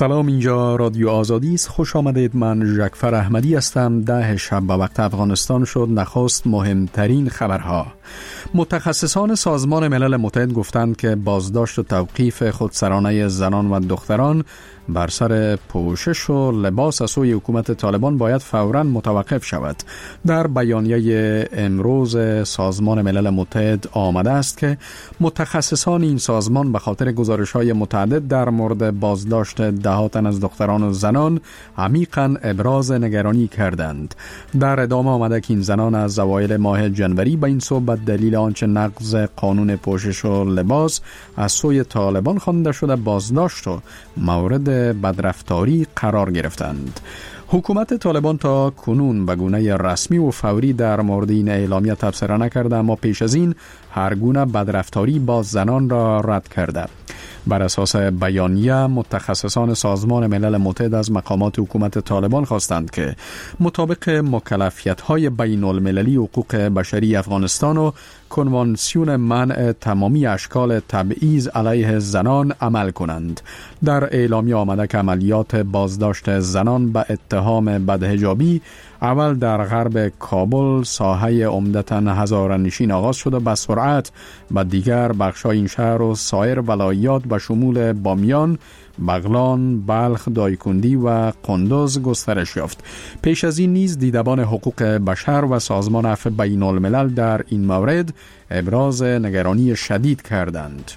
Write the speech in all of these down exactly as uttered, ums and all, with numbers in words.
سلام، اینجا رادیو آزادی است. خوش آمدید. من جعفر احمدی هستم. ده شب به وقت افغانستان شد. نخست مهمترین خبرها. متخصصان سازمان ملل متحد گفتند که بازداشت و توقیف خودسرانه زنان و دختران بر سر پوشش و لباس از سوی حکومت طالبان باید فوراً متوقف شود. در بیانیه امروز سازمان ملل متحد آمده است که متخصصان این سازمان به خاطر گزارش‌های متعدد در مورد بازداشت دهات از دختران و زنان عمیقاً ابراز نگرانی کردند. در ادامه آمده که این زنان از اوایل ماه جنوری به این سو به دلیل آنچه نقض قانون پوشش و لباس از سوی طالبان خوانده شده بازداشت و مورد بدرفتاری قرار گرفتند. حکومت طالبان تا کنون به گونه رسمی و فوری در مورد این اعلامیه تبصره نکرده، اما پیش از این هر گونه بدرفتاری با زنان را رد کرده. بر اساس بیانیه متخصصان سازمان ملل متحد از مقامات حکومت طالبان خواستند که مطابق مکلفیت‌های بین المللی حقوق بشری افغانستان و کنوانسیون منع تمامی اشکال تبعیض علیه زنان عمل کنند. در اعلامیه آمده که عملیات بازداشت زنان به اتهام بدحجابی اول در غرب کابل ساحه عمدتاً هزاره‌نشین آغاز شد و به سرعت به دیگر بخش‌های این شهر و سایر ولایات به شمول بامیان، بغلان، بلخ، دایکندی و قندوز گسترش یافت. پیش از این نیز دیدبان حقوق بشر و سازمان عفو بین الملل در این مورد ابراز نگرانی شدید کردند.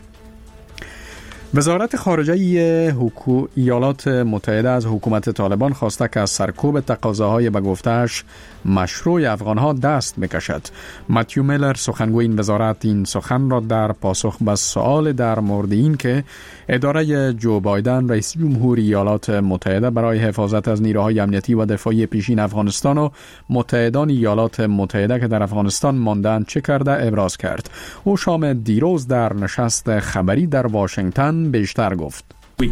وزارت خارجه حکو... ایالات متحده از حکومت طالبان خواسته که از سرکوب تقاضاهای به گفته‌اش مشروع افغانها دست بکشد. متیو میلر سخنگوی این وزارت این سخن را در پاسخ به سؤال در مورد این که اداره جو بایدن رئیس جمهور ایالات متحده برای حفاظت از نیروهای امنیتی و دفاعی پیشین افغانستان و متحدان ایالات متحده که در افغانستان ماندند چه کرده ابراز کرد. او شام دیروز در نشست خبری در واشنگتن بیشتر گفت.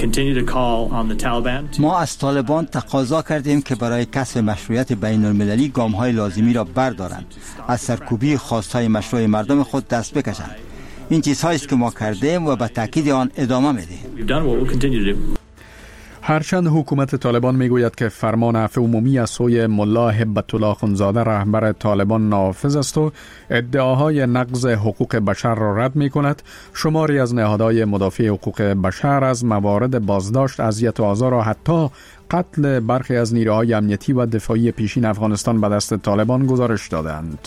ما از طالبان تقاضا کردیم که برای کسب مشروعیت بین المللی گام‌های لازمی را بردارند، از سرکوبی خواست‌های مشروع مردم خود دست بکشند. این چیزهایی است که ما کردیم و به تاکید آن ادامه می‌دهیم. هرچند حکومت طالبان میگوید که فرمان عفو عمومی از سوی ملا هبت الله اخوندزاده رهبر طالبان نافذ است و ادعاهای نقض حقوق بشر را رد می کند، شماری از نهادهای مدافع حقوق بشر از موارد بازداشت، اذیت و آزار و حتی قتل برخی از نیروهای امنیتی و دفاعی پیشین افغانستان به دست طالبان گزارش دادند.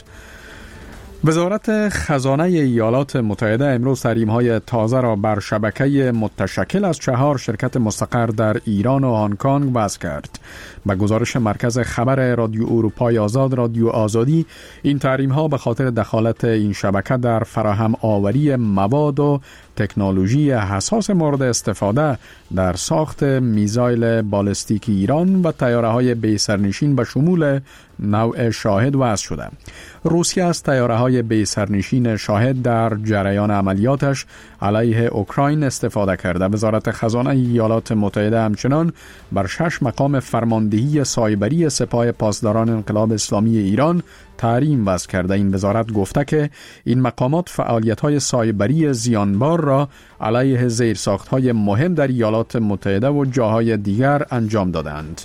وزارت خزانه ایالات متحده امروز تحریم‌های تازه را بر شبکه متشکل از چهار شرکت مستقر در ایران و هنگ کنگ وضع کرد. به گزارش مرکز خبر رادیو اروپای آزاد رادیو آزادی، این تحریم‌ها به خاطر دخالت این شبکه در فراهم آوری مواد و تکنولوژی حساس مورد استفاده در ساخت میزایل بالستیک ایران و تیاره‌های بی‌سرنشین به شمول نوع شاهد وضع شده. روسیه از تیاره‌های بی‌سرنشین شاهد در جریان عملیاتش علیه اوکراین استفاده کرده. وزارت خزانه ایالات متحده همچنان بر شش مقام فرماندهی سایبری سپاه پاسداران انقلاب اسلامی ایران تحریم وضع کرده. این وزارت گفته که این مقامات فعالیت‌های سایبری زیانبار را علیه زیرساخت‌های مهم در ایالات متحده و جاهای دیگر انجام دادند.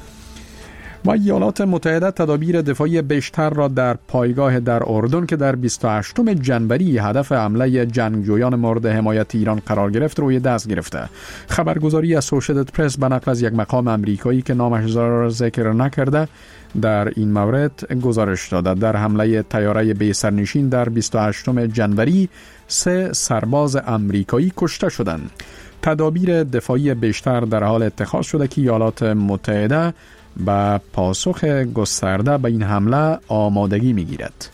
و ایالات متحده تدابیر دفاعی بیشتر را در پایگاه در اردن که در بیست و هشتم جنوری هدف حمله جنگجویان مورد حمایت ایران قرار گرفت روی دست گرفته. خبرگزاری اسوشیتد پرس به نقل از یک مقام امریکایی که نامش را ذکر نکرده در این مورد گزارش داده. در حمله طیاره بی‌سرنشین در بیست و هشتم جنوری سه سرباز امریکایی کشته شدند. تدابیر دفاعی بیشتر در حال اتخاذ شده که ایالات متحده با پاسخ گسترده به این حمله آمادگی می‌گیرد.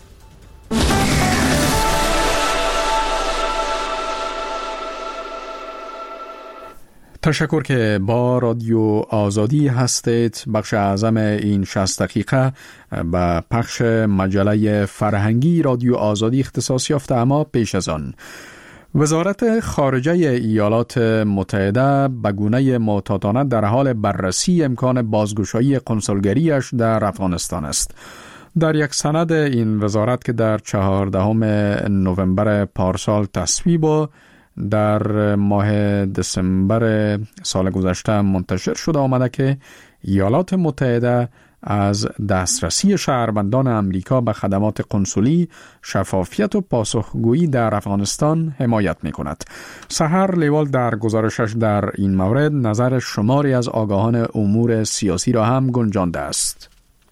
تشکر که با رادیو آزادی هستید. بخش اعظم این شصت دقیقه به پخش مجله فرهنگی رادیو آزادی اختصاص یافته، اما پیش از آن وزارت خارجه ایالات متحده به گونه معتادانه در حال بررسی امکان بازگشایی قنسولگریش در افغانستان است. در یک سند این وزارت که در چهاردهم نوامبر پارسال تصویب و در ماه دسامبر سال گذشته منتشر شده آمده که ایالات متحده از دسترسی شهروندان امریکا به خدمات قنسولی، شفافیت و پاسخگویی در افغانستان حمایت می کند. سحر لیوال در گزارشش در این مورد نظر شماری از آگاهان امور سیاسی را هم گنجانده است.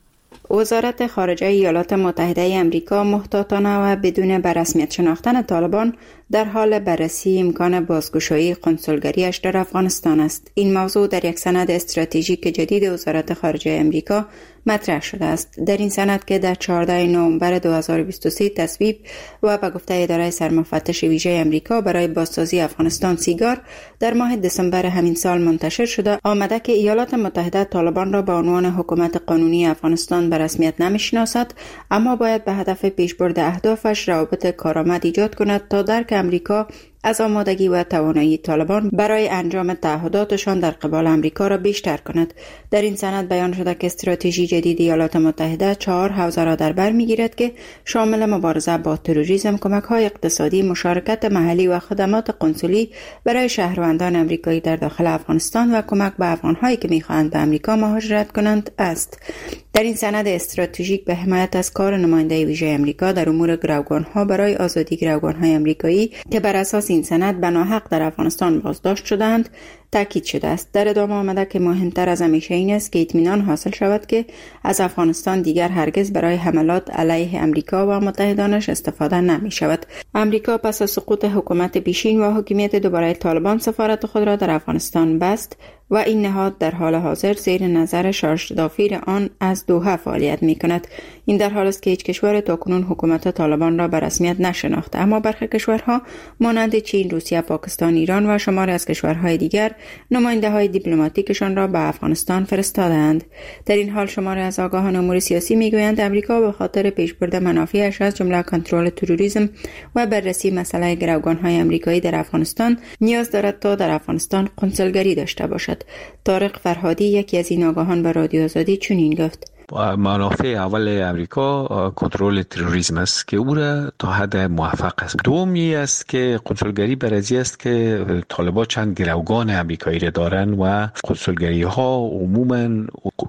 وزارت خارجه ایالات متحده امریکا محتاطانه و بدون به رسمیت شناختن طالبان در حال بررسی امکان بازگشایی قنسولگریش در افغانستان است. این موضوع در یک سند استراتژیک جدید وزارت خارجه امریکا مطرح شده است. در این سند که در چهاردهم نوامبر دو هزار و بیست و سه تصویب و به گفته اداره سرمفتش ویژه امریکا برای بازسازی افغانستان سیگار در ماه دسامبر همین سال منتشر شده، آمده که ایالات متحده طالبان را به عنوان حکومت قانونی افغانستان به رسمیت نمی‌شناسد، اما باید به هدف پیشبرد اهدافش روابط کارآمد ایجاد کند تا درک امریکا از آمادگی و توانایی طالبان برای انجام تعهداتشان در قبال امریکا را بیشتر کند. در این سند بیان شده که استراتژی جدید ایالات متحده چهار حوزه را در بر میگیرد که شامل مبارزه با تروریسم، کمک‌های اقتصادی، مشارکت محلی و خدمات قنسولی برای شهروندان امریکایی در داخل افغانستان و کمک به افغان‌هایی که می‌خواهند به امریکا مهاجرت کنند است. در این سند استراتژیک به حمایت از کار نماینده ویژه امریکا در امور گروگان‌ها برای آزادی گروگان‌های امریکایی که بر اساس این سند بناحق در افغانستان بازداشت شدند تاکید شده است. در ادامه آمده که مهمتر از همیشه این است که اطمینان حاصل شود که از افغانستان دیگر هرگز برای حملات علیه امریکا و متحدانش استفاده نمی شود. امریکا پس از سقوط حکومت پیشین و حاکمیت دوباره طالبان سفارت خود را در افغانستان بست و این نهاد در حال حاضر زیر نظر شارژ دافیر آن از دوحه فعالیت می کند. این در حال است که هیچ کشور تاکنون حکومت طالبان را به رسمیت نشناخته، اما برخی کشورها مانند چین، روسیه، پاکستان، ایران و شماری از کشورهای دیگر نماینده های دیپلماتیکشان را به افغانستان فرستادند. در این حال شماری از آگاهان امور سیاسی میگویند امریکا به خاطر پیشبرد منافعش از جمله کنترل تروریسم و بررسی مسئله گروگان‌های امریکایی در افغانستان نیاز دارد تا در افغانستان قنسولگری داشته باشد. طارق فرهادی یکی از این آگاهان به رادیو آزادی چنین گفت: منافع اول امریکا کنترل تروریسم است که او را تا حد موفق است. دومی است که قنسولگری برازی است که طالبان چند گروگان امریکایی را دارند و قنسولگری ها عموما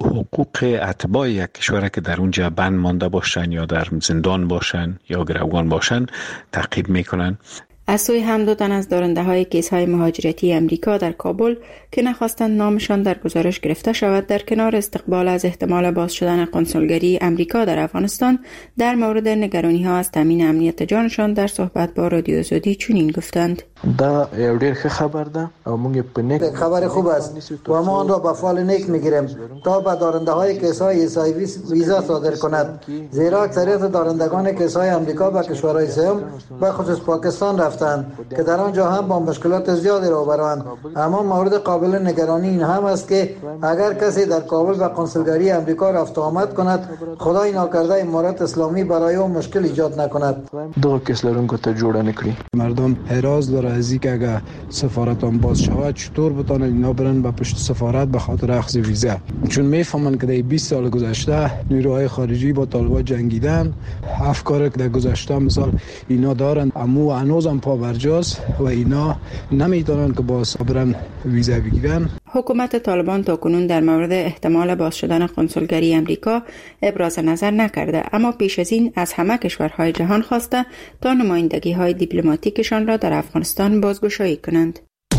حقوق اتباع یک کشور که در اونجا بند مانده باشند یا در زندان باشند یا گروگان باشند تعقیب میکنند. از سوی هم دو تن از دارنده های کیس های مهاجرتی امریکا در کابل که نخواستند نامشان در گزارش گرفته شود، در کنار استقبال از احتمال باز شدن قنسولگری امریکا در افغانستان در مورد نگرانی ها از تامین امنیت جانشان در صحبت با رادیو آزادی چنین گفتند: دا یو ډیر ښه خبر ده او موږ په نیک خبر خوب است و ما آن را به فال نیک میگیریم تا به دارنده های کیس های ایسای ویزا صادر کند، زیرا اکثریت دارندگان کیس های امریکا به کشورهای سوم به خصوص پاکستان رفتند که در آنجا هم با مشکلات زیادی روبروند. اما مورد قابل نگرانی این هم است که اگر کسی در کابل به قنسولگری امریکا رفت و آمد کند، خدای ناکرده امارات اسلامی برای او مشکل ایجاد نکند. دغه کیس لرونکو ته جوړه نکړي. مردم حراس داره از اینکه اگر سفارتان باز شود چطور بتونن اینا برن به پشت سفارت به خاطر اخذ ویزا، چون میفهمن که در بیست سال گذشته نیروهای خارجی با طالبان جنگیدن، افکار که در گذشته مثال اینا دارن اما هنوزم پا برجاست و اینا نمیتونن که باز برن ویزا بگیرن. حکومت طالبان تاکنون در مورد احتمال باز شدن قنسولگری امریکا ابراز نظر نکرده، اما پیش از این از همه کشورهای جهان خواسته تا نمایندگی های دیپلماتیکشان را در افغانستان بازگشایی کنند.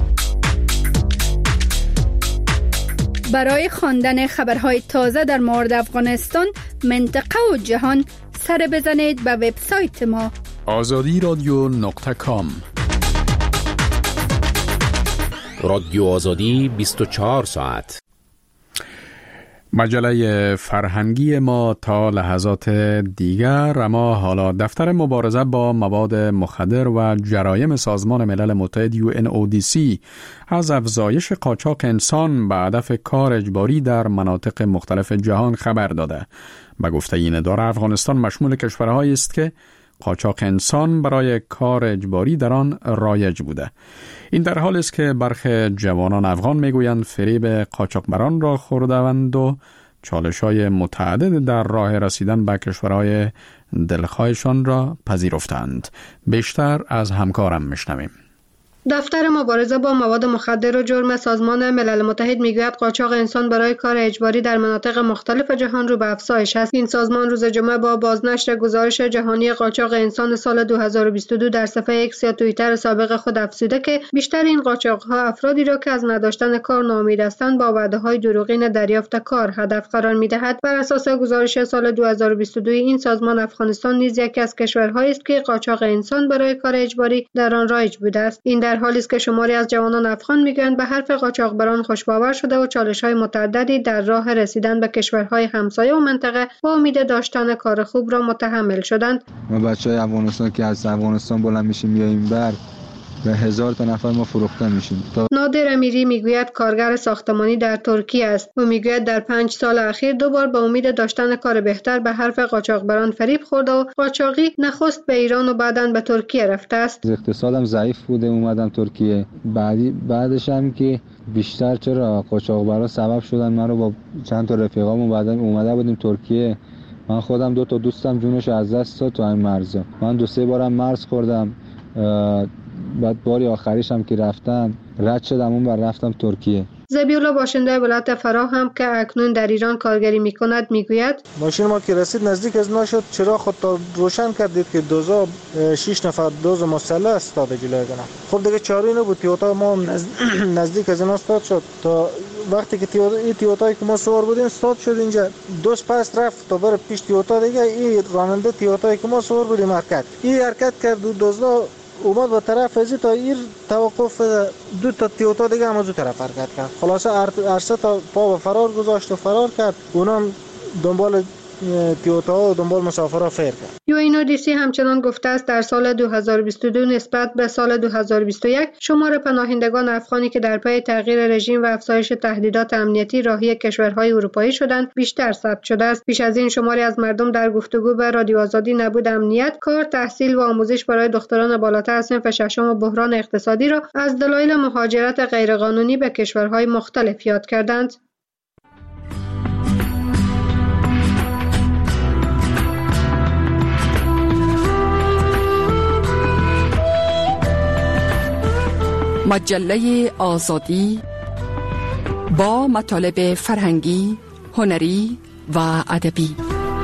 برای خواندن خبرهای تازه در مورد افغانستان، منطقه و جهان سر بزنید به وبسایت ما آزادی رادیو نقطه کام. رادیو آزادی بیست و چهار ساعت. مجله فرهنگی ما تا لحظات دیگر. اما حالا دفتر مبارزه با مواد مخدر و جرایم سازمان ملل متحد یو ان او دی سی از افزایش قاچاق انسان به هدف کار اجباری در مناطق مختلف جهان خبر داده. به گفته این اداره افغانستان مشمول کشورهایی است که قاچاق انسان برای کار اجباری در آن رایج بوده. این در حالی است که برخی جوانان افغان میگویند فریب قاچاقبران را خورده‌اند و چالش‌های متعدد در راه رسیدن به کشورهای دلخواهشان را پذیرفتند. بیشتر از همکارم میشنویم. دفتر مبارزه با مواد مخدر و جرم سازمان ملل متحد میگوید قاچاق انسان برای کار اجباری در مناطق مختلف جهان رو به افزایش است. این سازمان روز جمعه با بازنشر گزارش جهانی قاچاق انسان سال دو هزار و بیست و دو در صفحه ایکس یا توییتر سابق خود افزوده که بیشتر این قاچاق‌ها افرادی را که از نداشتن کار ناامید هستند با وعده‌های دروغین دریافت کار هدف قرار می‌دهد. بر اساس گزارش سال دو هزار و بیست و دو این سازمان افغانستان نیز یکی از کشورهایی است که قاچاق انسان برای کار اجباری در آن رایج بوده است. این در حالی است که شماری از جوانان افغان میگویند به حرف قاچاقبران خوش‌باور شده و چالش‌های متعددی در راه رسیدن به کشورهای همسایه و منطقه با امید داشتن کار خوب را متحمل شدند. ما بچه‌های افغانستان که از افغانستان بلند میشیم بیایم بر به هزار تا نفر ما فروخته میشیم. نادر امیری میگوید کارگر ساختمانی در ترکیه است و میگوید در پنج سال اخیر دو بار به امید داشتن کار بهتر به حرف قاچاقبران فریب خورده و قاچاقی نخست به ایران و بعداً به ترکیه رفته است. اقتصادم ضعیف بوده اومدم ترکیه. بعدی بعدش هم که بیشتر چرا قاچاقبران سبب شدن من رو با چند تا رفیقامون بعداً اومده بودیم ترکیه. من خودم دو تا دوستم جونش از دست داد تو این مرز. من دو سه بارم مرز خوردم. بعد باری آخریش هم که رفتم رد شدم اون بر رفتم ترکیه. زبیولا باشنده ولایت فراه هم که اکنون در ایران کارگری میکند میگوید ماشین ما که رسید نزدیک از ما شد چرا خود تا روشن کردید که دوزا شش نفر دوز مسلح استاد جلوی گنا. خب دیگه چاری نبود تیوتا ما نزدیک از اینا استاد شد تا وقتی که تیوتا ای تیوتایی که ما سوار بودیم استاد شد اینجا دوست پس رفت تا بر پیش تیوتا دیگه این راننده تیوتایی که ما سوار بودیم حرکت این حرکت کرد دو دوزا اومد به طرف ازی تا ایر توقف دو تا تیوتا دیگه هم از دو طرف حرکت کرد. خلاصه عرصه تا پا به فرار گذاشت و فرار کرد. اونم دنبال تیوتا و دنبال مسافرها فیر کرد. یو این او دی سی همچنان گفته است در سال دو هزار و بیست و دو نسبت به سال دو هزار و بیست و یک شمار پناهندگان افغانی که در پی تغییر رژیم و افزایش تهدیدات امنیتی راهی کشورهای اروپایی شدند بیشتر ثبت شده است. بیش از این شماری از مردم در گفتگو به رادیو آزادی نبود امنیت، کار، تحصیل و آموزش برای دختران بالاتر از صنف ششم و بحران اقتصادی را از دلایل مهاجرت غیرقانونی به کشورهای مختلف یاد کردند. مجله آزادی با مطالب فرهنگی، هنری و ادبی.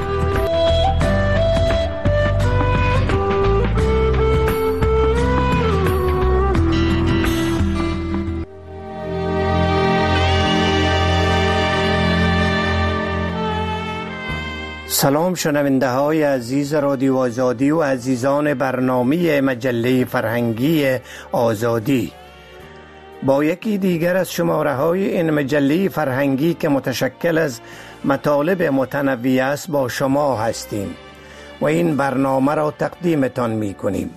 سلام شنونده های عزیز رادیو آزادی و عزیزان برنامه مجله فرهنگی آزادی. با یکی دیگر از شماره های این مجله فرهنگی که متشکل از مطالب متنوع است با شما هستیم و این برنامه را تقدیمتان می کنیم.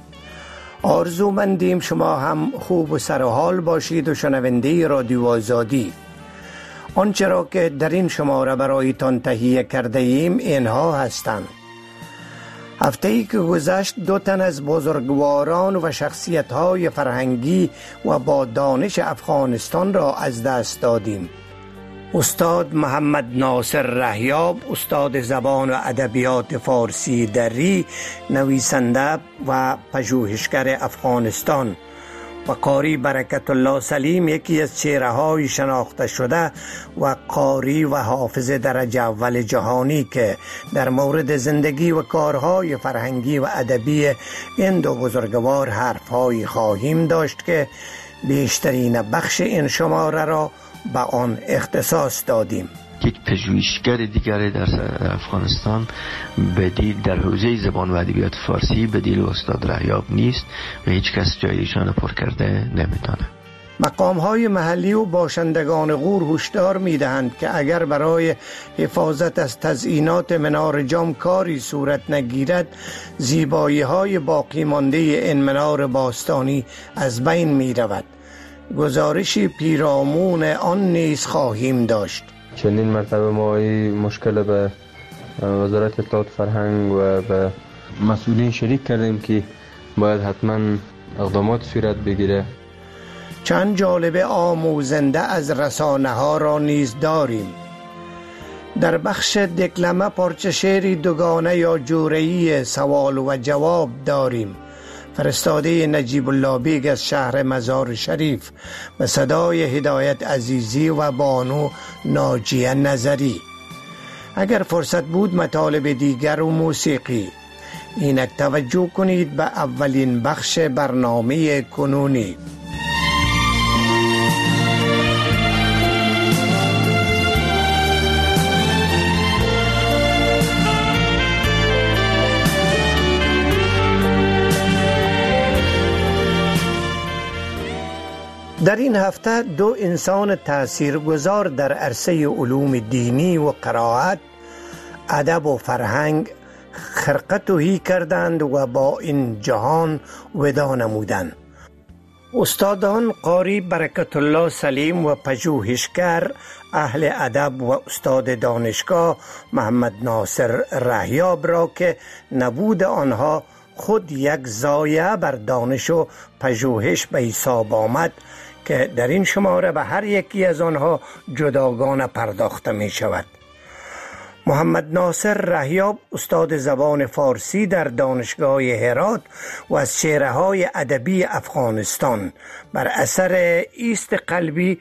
آرزومندیم شما هم خوب و سر و حال باشید و شنونده رادیو آزادی. آنچه را که در این شماره برایتان تهیه کرده ایم اینها هستند. هفته ای که گذشت دو تن از بزرگواران و شخصیت‌های فرهنگی و با دانش افغانستان را از دست دادیم. استاد محمد ناصر رهیاب، استاد زبان و ادبیات فارسی دری، نویسنده و پژوهشگر افغانستان، و قاری برکت الله سلیم، یکی از چهره‌های شناخته شده و قاری و حافظ درجه اول جهانی که در مورد زندگی و کارهای فرهنگی و ادبی این دو بزرگوار حرف‌هایی خواهیم داشت که بیشترین بخش این شماره را به آن اختصاص دادیم. یک پژوهشگر دیگر در افغانستان بدیل در حوزه زبان و ادبیات فارسی بدیل استاد رهیاب نیست و هیچ کس جای ایشان پر کرده نمیتونه. مقام‌های محلی و باشندگان غور هشدار می‌دهند که اگر برای حفاظت از تزئینات منار جام کاری صورت نگیرد، زیبایی‌های باقی مانده این منار باستانی از بین می‌رود. گزارشی پیرامون آن نیز خواهیم داشت. چندین مرتبه ما این مشکل به وزارت اطلاعات فرهنگ و به مسئولین شریک کردیم که باید حتما اقدامات صورت بگیره. چند جالب آموزنده از رسانه ها را نیز داریم. در بخش دکلمه پارچه شعری دوگانه یا جوره‌ای سوال و جواب داریم. فرستاده نجیب الله بیگ از شهر مزار شریف به صدای هدایت عزیزی و بانو ناجیه نظری. اگر فرصت بود مطالب دیگر و موسیقی. اینک توجه کنید به اولین بخش برنامه کنونی. در این هفته دو انسان تاثیرگذار در عرصه علوم دینی و قرائت، ادب و فرهنگ خرقه تهی کردند و با این جهان ودا نمودند. استادان قاری برکت الله سلیم و پژوهشگر اهل ادب و استاد دانشگاه محمد ناصر رهیاب را که نبود آنها خود یک ضایعه بر دانش و پژوهش به حساب آمد که در این شماره به هر یکی از آنها جداگانه پرداخته می شود. محمد ناصر رهیاب استاد زبان فارسی در دانشگاه هرات و از چهره‌های ادبی افغانستان بر اثر ایست قلبی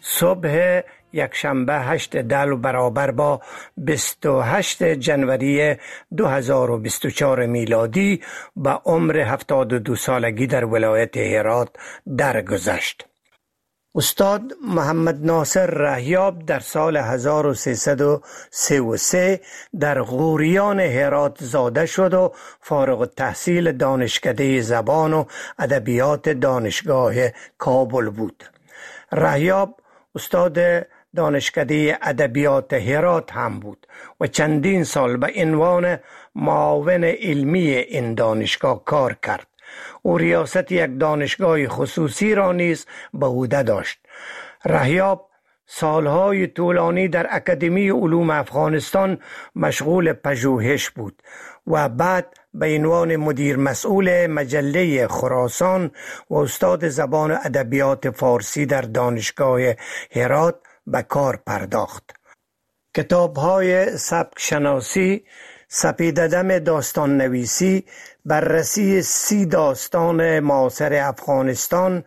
صبح یکشنبه هشت دلو برابر با بیست و هشتم ژانویه دو هزار و بیست و چهار میلادی به عمر هفتاد و دو سالگی در ولایت هرات درگذشت. استاد محمد ناصر رهیاب در سال هزار و سیصد و سی و سه در غوریان هرات زاده شد و فارغ التحصیل دانشکده زبان و ادبیات دانشگاه کابل بود. رهیاب استاد دانشکده ادبیات هرات هم بود و چندین سال به عنوان معاون علمی این دانشگاه کار کرد. او ریاست یک دانشگاه خصوصی را نیز به عهده داشت. رهیاب سالهای طولانی در اکادمی علوم افغانستان مشغول پژوهش بود و بعد به عنوان مدیر مسئول مجله خراسان و استاد زبان و ادبیات فارسی در دانشگاه هرات به کار پرداخت. کتاب‌های سبک شناسی، سپیددم داستان نویسی، بررسی سی داستان معاصر افغانستان،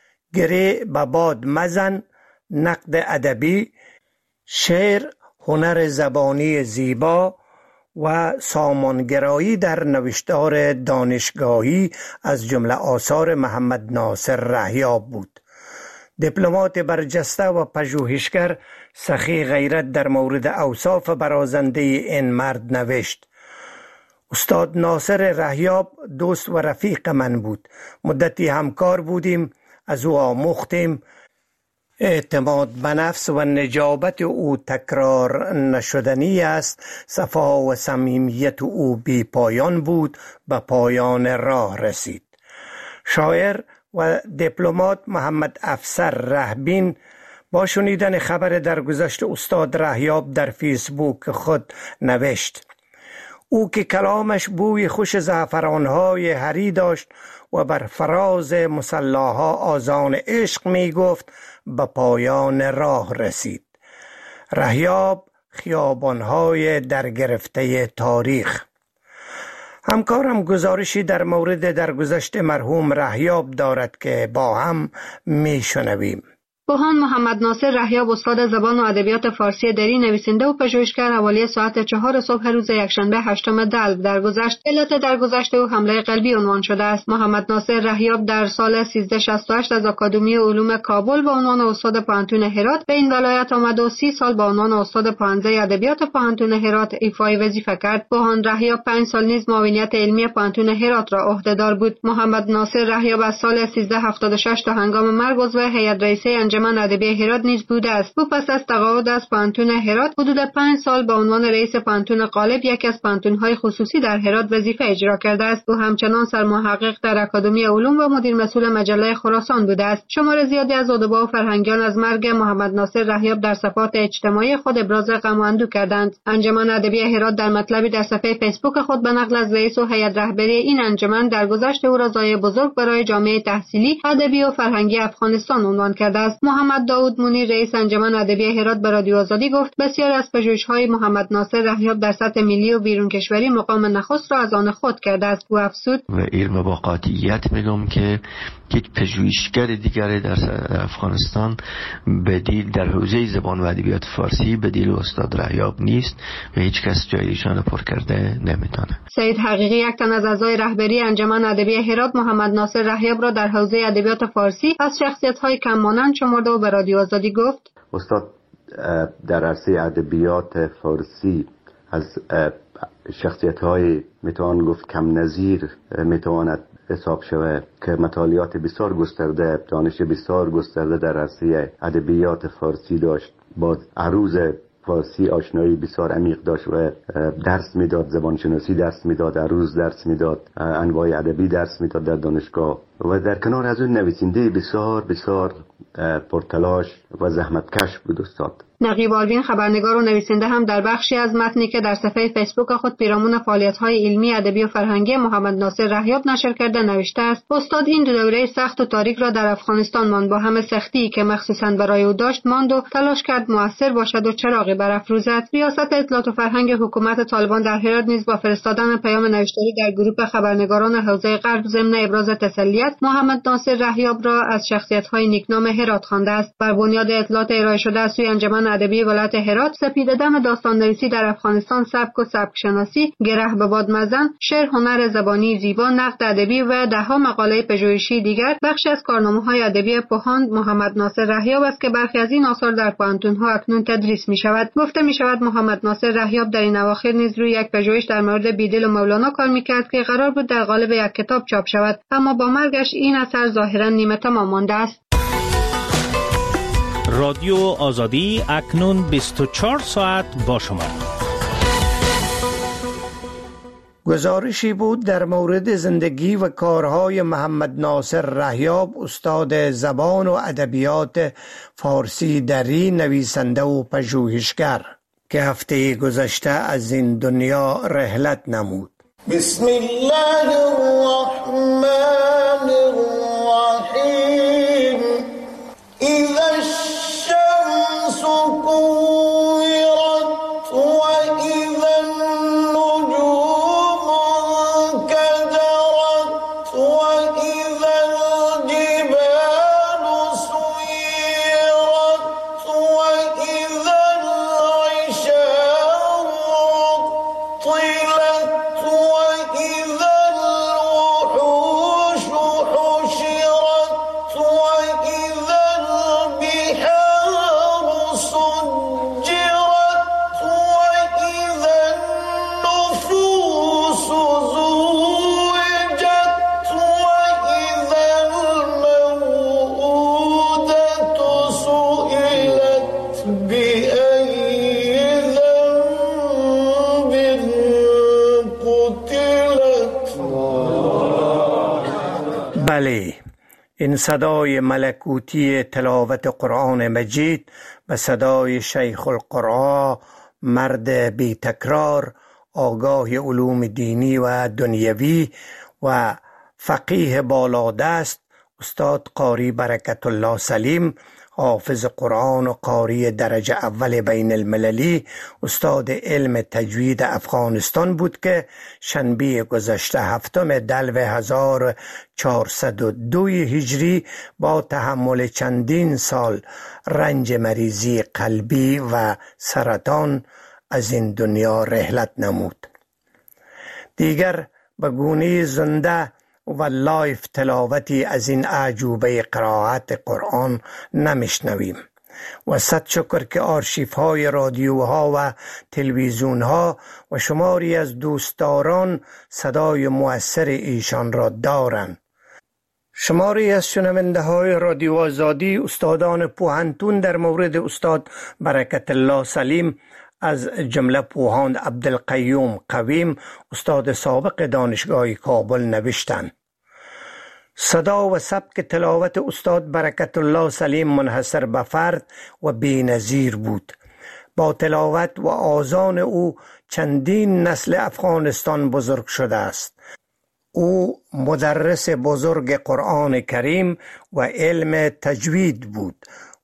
گره به باد مزن، نقد ادبی، شعر، هنر زبانی زیبا و سامانگرایی در نوشتار دانشگاهی از جمله آثار محمد ناصر رهیاب بود. دیپلمات برجسته و پژوهشگر سخی غیرت در مورد اوصاف برازنده این مرد نوشت: استاد ناصر رهیاب دوست و رفیق من بود. مدتی همکار بودیم، از او آموختیم. اعتماد به نفس و نجابت او تکرار نشدنی است. صفا و صمیمیت او بی پایان بود، به پایان راه رسید. شاعر و دیپلمات محمد افسر رهبین با شنیدن خبر درگذشت استاد رهیاب در فیسبوک خود نوشت: او که کلامش بوی خوش زعفران‌های هری داشت و بر فراز مصلاها آذان عشق می گفت، به پایان راه رسید. رهیاب، خیابان‌های در گرفته تاریخ. همکارم گزارشی در مورد درگذشت مرحوم رهیاب دارد که با هم می شنویم. بوهان محمد ناصر رهیاب استاد زبان و ادبیات فارسی دری، نویسنده و پژوهشگر، حوالی ساعت چهار صبح روز یکشنبه هشتم دلو درگذشت علت درگذشت او حمله قلبی عنوان شده است. محمد ناصر رهیاب در سال سیزده شصت و هشت از آکادمی علوم کابل با عنوان استاد پانتون هرات به این ولایت آمد و سی سال با عنوان استاد پانزه ادبیات پانتون هرات ایفای وظیفه کرد. بوهان رهیاب پنج سال نیز معاونیت علمی پانتون هرات را عهدهدار بود. محمد ناصر رهیاب از سال سیزده هفتاد و شش تا هنگام مرگ عضو هیئت رئیسه انجمن ادبی هرات نیز بوده است. او پس از تقاعد از پانتون هرات حدود پنج سال به عنوان رئیس پانتون غالب، یکی از پانتون‌های خصوصی در هرات، وظیفه اجرا کرده است. او همچنان سرمحقق در اکادمی علوم و مدیر مسئول مجله خراسان بوده است. شمار زیادی از ادبا و فرهنگیان از مرگ محمد ناصر رهیاب در صفحات اجتماعی خود ابراز غم و اندوه کردند. انجمن ادبی هرات در مطلبی در صفحه فیسبوک خود به نقل از رئیس و هیئت رهبری این انجمن درگذشت او را ضایعه بزرگ برای جامعه تحصیلی، ادبی و فرهنگی افغانستان عنوان کرده است. محمد داود منیر رئیس انجمن ادبی هرات به رادیو آزادی گفت بسیاری از پژوهش‌های محمد ناصر رهیاب در سطح ملی و بیرون کشوری مقام نخست را از آن خود کرده است و افزود و علم با قاطعیت میگم که هیچ پژوهشگر دیگری در افغانستان بدیل در حوزه زبان و ادبیات فارسی بدیل استاد رهیاب نیست و هیچ کس جای ایشان پر کرده نمیتونه. سید حقیقی یک تن از اعضای رهبری انجمن ادبی هرات محمد ناصر رهیاب را در حوزه ادبیات فارسی از شخصیت‌های کم مانند شمرده و به رادیو آزادی گفت استاد در عرصه ادبیات فارسی از شخصیت‌های میتوان گفت کم نظیر میتواند حساب شود که مطالعات بسیار گسترده، دانش بسیار گسترده در عرصه ادبیات فارسی داشت، با عروض فارسی آشنایی بسیار عمیق داشت و درس میداد، زبانشناسی درس میداد، عروض درس میداد، انواع ادبی درس میداد در دانشگاه و در کنار از اون نویسنده بسیار بسیار پرتلاش و زحمتکش بود استاد. نقیب آلوین خبرنگار و نویسنده هم در بخشی از متنی که در صفحه فیسبوک خود پیرامون فعالیت‌های علمی، ادبی و فرهنگی محمد ناصر رهیاب نشر کرده نوشته است: استاد این دو دوره سخت و تاریک را در افغانستان ماند، با همه سختی که مخصوصاً برای او داشت ماند و تلاش کرد مؤثر باشد و چراغی برافروزد. ریاست اطلاعات و فرهنگ حکومت طالبان در هرات نیز با فرستادن پیام نوشتاری در گروه خبرنگاران حوزه غرب ضمن ابراز تسلیت محمد ناصر رهیاب را از شخصیت‌های نیکنام هرات خوانده است. بر بنیاد اطلاعات ارائه شده از سوی انجمن ادبی ولایت هرات، سپیده‌دم داستان نویسی در افغانستان، سبک و سبک شناسی، گره به باد مزن، شعر، هنر زبانی زیبا، نقد ادبی و ده‌ها مقاله پژوهشی دیگر بخشی از کارنامه‌های ادبی پوهاند محمد ناصر رهیاب است که برخی از این آثار در پوهنتون‌ها اکنون تدریس می‌شود. گفته می‌شود محمد ناصر رهیاب در این اواخر نیز روی یک پژوهش در مورد بیدل و مولانا کار می‌کرد که قرار بود در قالب یک کتاب چاپ شود، اما با مرگش این اثر ظاهراً نیمه تمام مانده است. رادیو آزادی اکنون بیست و چهار ساعت با شما. گزارشی بود در مورد زندگی و کارهای محمد ناصر رهیاب، استاد زبان و ادبیات فارسی دری، نویسنده و پژوهشگر که هفته گذشته از این دنیا رحلت نمود. بسم الله الرحمن الرحیم. اذا الشمس كورت وإذا النجوم انكدرت وإذا الجبال سيرت وإذا العشار عطلت وإذا الوحوش حشرت وإذا البحار سجرت وإذا النفوس زوجت وإذا الموءودة سئلت بأي ذنب قتلت. بله، این صدای ملکوتی تلاوت قرآن مجید و صدای شیخ القرآن، مرد بی تکرار، آگاه علوم دینی و دنیوی و فقیه بالادست، استاد قاری برکت الله سلیم، حافظ قرآن و قاری درجه اول بین المللی، استاد علم تجوید افغانستان بود که شنبه گذشته هفتم دلو هزار و چهارصد و دو هجری با تحمل چندین سال رنج مریضی قلبی و سرطان از این دنیا رحلت نمود. دیگر به گونه زنده و لایف تلاوتی از این اعجوبه قرائت قرآن نمیشنویم و صد شکر که آرشیف های رادیوها و تلویزیون ها و شماری از دوستداران صدای مؤثر ایشان را دارند. شماری از شنونده های رادیو آزادی، استادان پوهنتون در مورد استاد برکت الله سلیم از جمله پوهاند عبدالقیوم قویم، استاد سابق دانشگاه کابل، نوشتند: صدا و سبک تلاوت استاد برکت الله سلیم منحصر به فرد و بی‌نظیر بود. با تلاوت و آذان او چندین نسل افغانستان بزرگ شده است. او مدرس بزرگ قرآن کریم و علم تجوید بود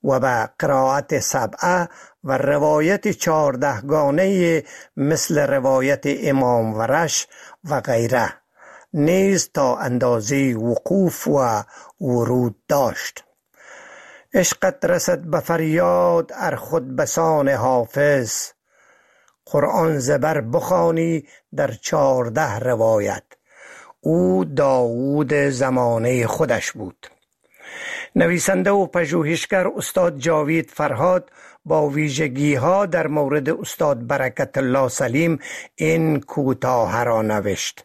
و به قرائت سبعه و روایت چهاردهگانه مثل روایت امام ورش و غیره نیز تا اندازه وقوف و ورود داشت. عشقت رسد به فریاد ار خود بسان حافظ، قرآن زبر بخوانی در چهارده روایت. او داوود زمانه خودش بود. نویسنده و پژوهشگر استاد جاوید فرهاد با ویژگی ها در مورد استاد برکت الله سلیم این کوتاه را نوشت.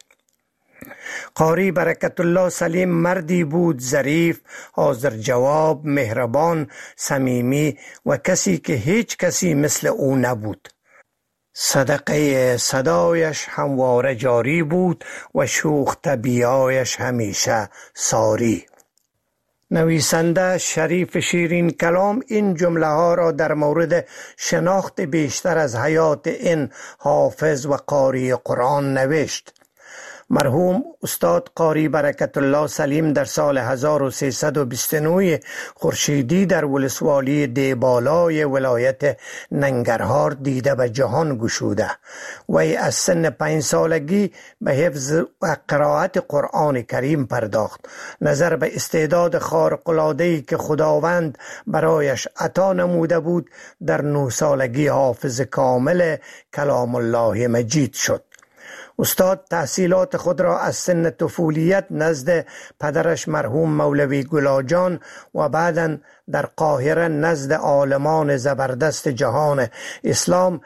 قاری برکت الله سلیم مردی بود ظریف، حاضر جواب، مهربان، صمیمی و کسی که هیچ کسی مثل او نبود. صدقه صدایش همواره جاری بود و شوخ طبیعیش همیشه ساری. نویسنده شریف شیرین کلام این جمله ها را در مورد شناخت بیشتر از حیات این حافظ و قاری قرآن نوشت. مرحوم استاد قاری برکت الله سلیم در سال هزار و سیصد و بیست و نه خورشیدی در ولسوالی دیبالای ولایت ننگرهار دیده به جهان گشوده. وی از سن پنج سالگی به حفظ و قرائت قرآن کریم پرداخت. نظر به استعداد خارق‌العاده‌ای که خداوند برایش عطا نموده بود، در نه سالگی حافظ کامل کلام الله مجید شد. استاد تحصیلات خود را از سن طفولیت نزد پدرش مرحوم مولوی گلاجان و بعداً در قاهره نزد عالمان زبردست جهان اسلام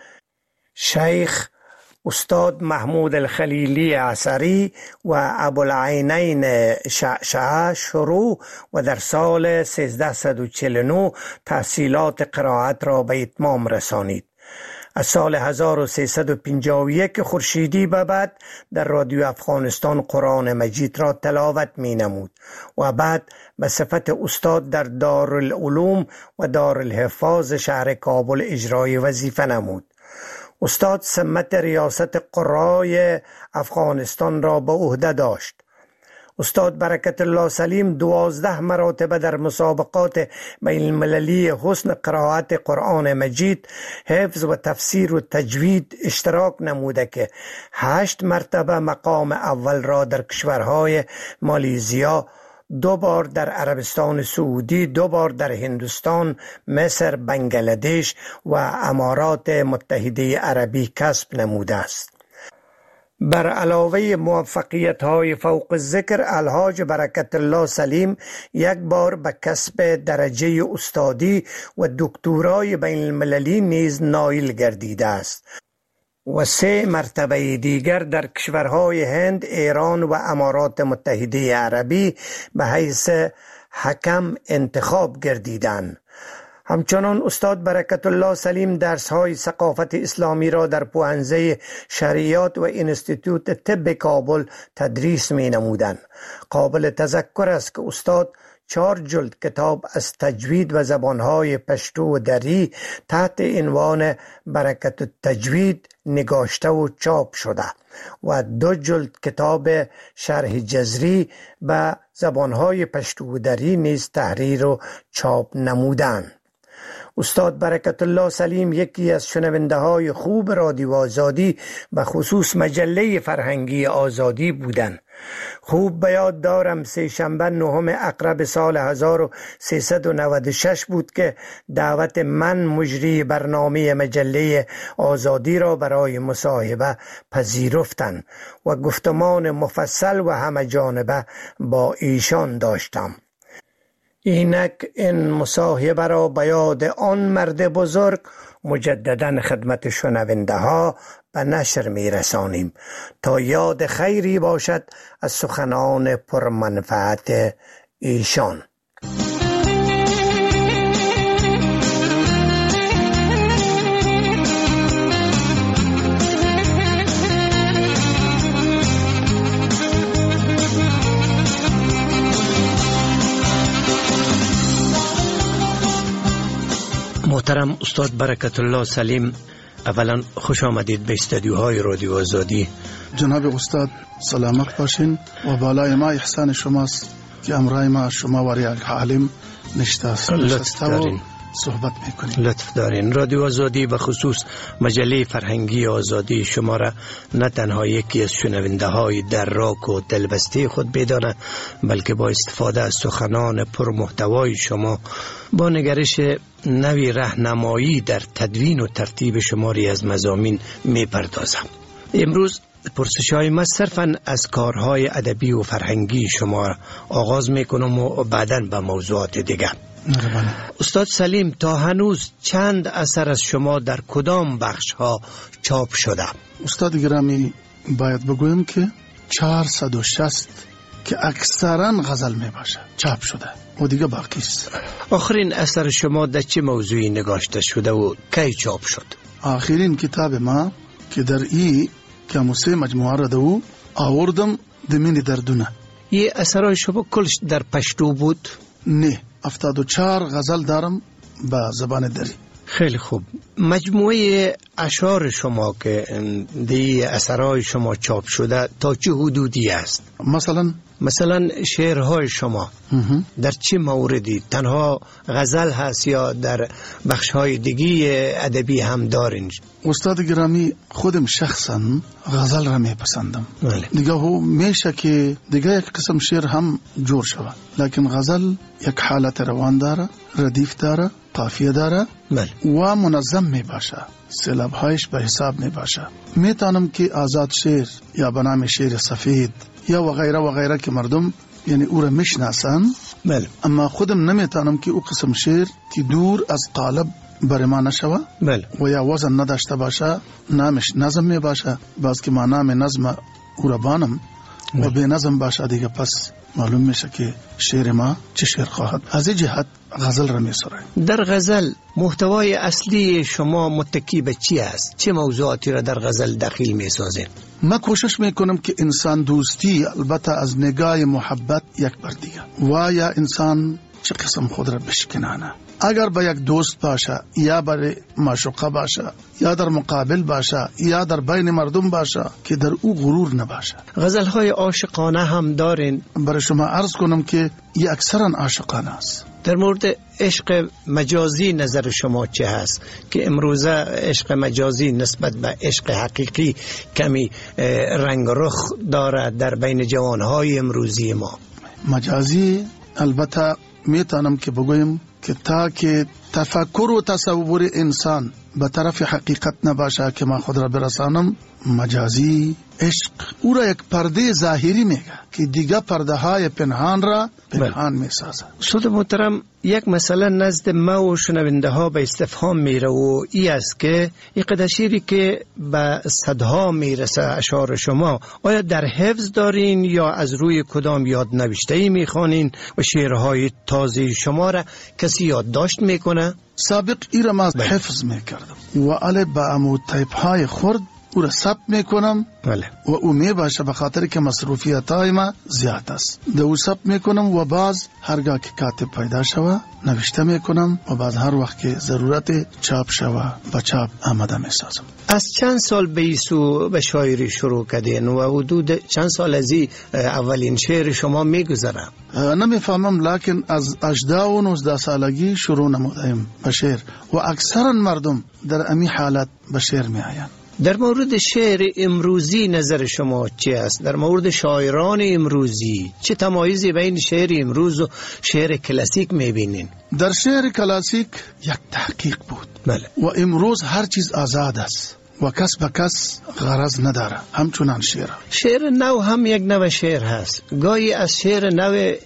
شیخ استاد محمود الخلیلی عصری و ابوالعینین شعشعه شروع و در سال سیزده و چهل و نه تحصیلات قرائت را به اتمام رسانید. از سال هزار و سیصد و پنجاه و یک خورشیدی به بعد در رادیو افغانستان قرآن مجید را تلاوت می نمود و بعد به صفت استاد در دارالعلوم و دارالحفاظ شهر کابل اجرای وظیفه نمود. استاد سمت ریاست قرای افغانستان را به عهده داشت. استاد برکت الله سلیم دوازده مراتبه در مسابقات بین المللی حسن قرائت قرآن مجید، حفظ و تفسیر و تجوید اشتراک نموده که هشت مرتبه مقام اول را در کشورهای مالیزیا، دو بار در عربستان سعودی، دو بار در هندوستان، مصر، بنگلادش و امارات متحده عربی کسب نموده است. بر علاوه موفقیت های فوق الذکر، الحاج برکت الله سلیم یک بار به کسب درجه استادی و دکترای بین المللی نیز نایل گردیده است و سه مرتبه دیگر در کشورهای هند، ایران و امارات متحده عربی به حیث حکم انتخاب گردیدند. همچنان استاد برکت الله سلیم درس‌های ثقافت اسلامی را در پوهنځی شریعت و انستیتوت طب کابل تدریس می نمودند. قابل تذکر است که استاد چهار جلد کتاب از تجوید و زبانهای پشتو و دری تحت عنوان برکت التجوید نگاشته و چاپ شده و دو جلد کتاب شرح جزری به زبانهای پشتو و دری نیز تحریر و چاپ نمودند. استاد برکت الله سلیم یکی از شنونده های خوب رادیو آزادی به خصوص مجله فرهنگی آزادی بودند. خوب به یاد دارم سه شنبه نهم اقرب سال هزار و سیصد و نود و شش بود که دعوت من مجری برنامه مجله آزادی را برای مصاحبه پذیرفتند و گفتمان مفصل و همه جانبه با ایشان داشتم. اینک این مصاحبه را به یاد آن مرد بزرگ مجددا خدمت شنونده ها به نشر می رسانیم تا یاد خیری باشد از سخنان پرمنفعت ایشان. محترم استاد برکت الله سلیم، اولا خوش آمدید به استودیوهای رادیو آزادی. جناب استاد سلامت باشین و بالای ما احسان شماست که امرای ما شما و ریاض عالم نشسته و صحبت میکنیم. لطف دارین. رادیو آزادی به خصوص مجله فرهنگی آزادی شما را نه تنها یکی از شنونده های دراک و دلبسته خود بدانه، بلکه با استفاده از سخنان پرمحتوای شما با نگرش نوی راهنمایی در تدوین و ترتیب شماری از مضامین میپردازم. امروز پرسش های ما صرفاً از کارهای ادبی و فرهنگی شما آغاز میکنم و بعداً به موضوعات دیگه. استاد سلیم، تا هنوز چند اثر از شما در کدام بخش ها چاپ شده؟ استاد گرامی، باید بگویم که چهارصد و شصت که اکثرا غزل می باشه چاپ شده و دیگه باقی است. آخرین اثر شما در چه موضوعی نگاشته شده و کی چاپ شد؟ آخرین کتاب ما که در ای کاموسه مجموعه را دو آوردم دمین دردونه. یه اثرهای شما کلش در پشتو بود؟ نه، افتاد و چهار غزل دارم با زبان دری. خیلی خوب. مجموعه اشعار شما که دی اثرهای شما چاپ شده تا چه حدودی است؟ مثلا مثلا شعرهای شما در چه موردی؟ تنها غزل هست یا در بخشهای دیگه ادبی هم دارین؟ استاد گرامی، خودم شخصا غزل را میپسندم. دیگه هو میشه که دیگه یک قسم شعر هم جور شود، لیکن غزل یک حالت روان داره، ردیف داره، قافیه داره و منظم می باشه، سیلاب هایش به حساب می باشه. میتونم که آزاد شعر یا به نام شعر سفید یا و غیره و غیره که مردم یعنی او را میشناسن، بله، اما خودم نمیتونم که او قسم شعر که دور از قالب بر ما نشوه، بله، و یا وزن نداشته باشه، نامش نظم می باشه. باز که ما نام نظم او را بانم و به نظم باشه دیگه پس معلوم میشه که شعر ما چه شعر خواهد. از این جهت غزل را میسرایم. در غزل محتوای اصلی شما متکی به چی است؟ چه موضوعاتی را در غزل داخل میسازین؟ من کوشش میکنم که انسان دوستی البته از نگاه محبت یک بر دیگه و یا انسان چه قسم خود را بشکنانه. اگر با یک دوست باشه یا برای معشوقه باشه یا در مقابل باشه یا در بین مردم باشه که در او غرور نباشه. غزلهای عاشقانه هم دارین؟ برای شما عرض کنم که این اکثرا عاشقانه است. در مورد عشق مجازی نظر شما چه هست که امروزه عشق مجازی نسبت به عشق حقیقی کمی رنگ رخ داره در بین جوانهای امروزی ما؟ مجازی البته میتونم که بگویم که تا که تفکر و تصور انسان به طرف حقیقت نباشه که ما خود را برسانم، مجازی عشق او را یک پرده ظاهری میگه که دیگه پرده های پنهان را پنهان میسازه. استاد محترم، یک مسئله نزد ما و شنونده ها به استفهام میره و ای است که این قدر شعری که به صدها میرسه اشعار شما، آیا در حفظ دارین یا از روی کدام یاد نوشته ای میخوانین و شعرهای تازه شما را کسی یادداشت میکنه؟ سابق ای را ما حفظ میکردم و علی با امو تایپ های خورد او را ثبت میکنم، بله، و او می باشه به خاطر که مصروفیت های ما زیاد است. دو او ثبت میکنم و باز هرگاه که کاتب پیدا شوه نوشته میکنم و باز هر وقت که ضرورت چاپ شوه با چاپ آماده میسازم. از چند سال به ایسو به شاعری شروع کردین و حدود چند سال از این اولین شعر شما میگذره؟ نمیفهمم، لیکن از هجده و نوزده سالگی شروع نمودیم به شعر و اکثرا مردم در امی حالت به شعر می آیند. در مورد شعر امروزی نظر شما چی است؟ در مورد شاعران امروزی چه تمایزی بین شعر امروز و شعر کلاسیک میبینین؟ در شعر کلاسیک یک تحقیق بود، بله، و امروز هر چیز آزاد است و کس به کس غرض نداره. همچنان شعر شعر نو هم یک نوع شعر هست. گاهی از شعر نو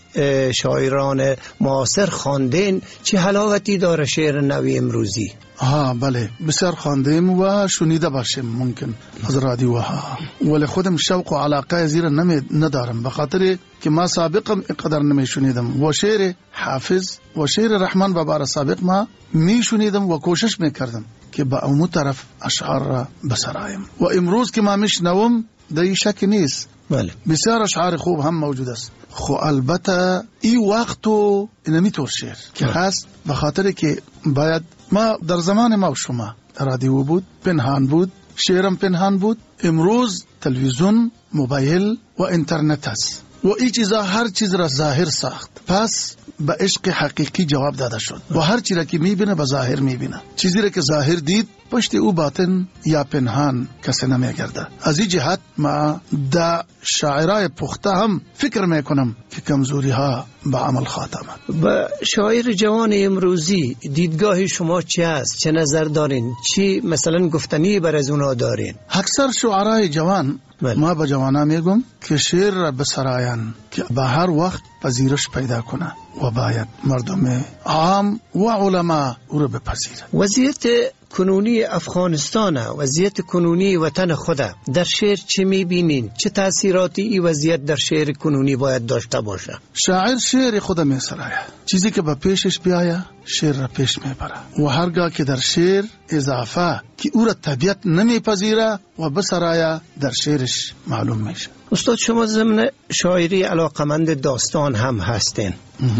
شاعران معاصر خواندین، چه حلاوتی داره شعر نو امروزی؟ ها بله، بسیار خواندیم و شنیده باشیم ممکن از رادیو ها، ولی خودم شوق و علاقه زیر نمی ندارم به خاطر که ما سابقم اقدر نمی شنیدم و شعر حافظ و شعر رحمان بابا سابق ما می شنیدم و کوشش می کردم که با اون طرف اشعار را بسرایم و امروز که ما میشنوم در شک نیست، بله، بسیار اشعار خوب هم موجود است. خو البته این وقتو اینمی طور شعر که هست به خاطر که باید ما در زمان ما و شما رادیو بود، پنهان بود، شعرم پنهان بود. امروز تلویزیون، موبایل و اینترنت است و این چیزا هر چیز را ظاهر ساخت. پس به عشق حقیقی جواب داده شد و هر چیزی را که میبینه به ظاهر میبینه. چیزی را که ظاهر دید پشت او باطن یا پنهان کسی نمیگرده. از این جهت ما دا شاعرای پخته هم فکر میکنم که کمزوری ها به عمل خاتمه. با شاعر جوان امروزی دیدگاه شما چی است؟ چه نظر دارین؟ چی مثلا گفتنی بر از اونا دارین؟ اکثر شعرای جوان بله. ما به جوانا میگم که شعر را بسرایان که به هر وقت پذیرش پیدا کنه و باید مردم عام و علما او را بپذیرند. وضعیت کنونی افغانستان، وضعیت کنونی وطن خود در شعر چه میبینین؟ چه تاثیراتی این وضعیت در شعر کنونی باید داشته باشه؟ شاعر شعر خود میسرایه، چیزی که به پیشش بیایه شعر را پیش میبره و هرگاه که در شعر اضافه که او را طبیعت نمیپذیره و بسرایه در شعرش معلوم میشه. استاد شما ضمن شاعری علاقمند داستان هم هستین.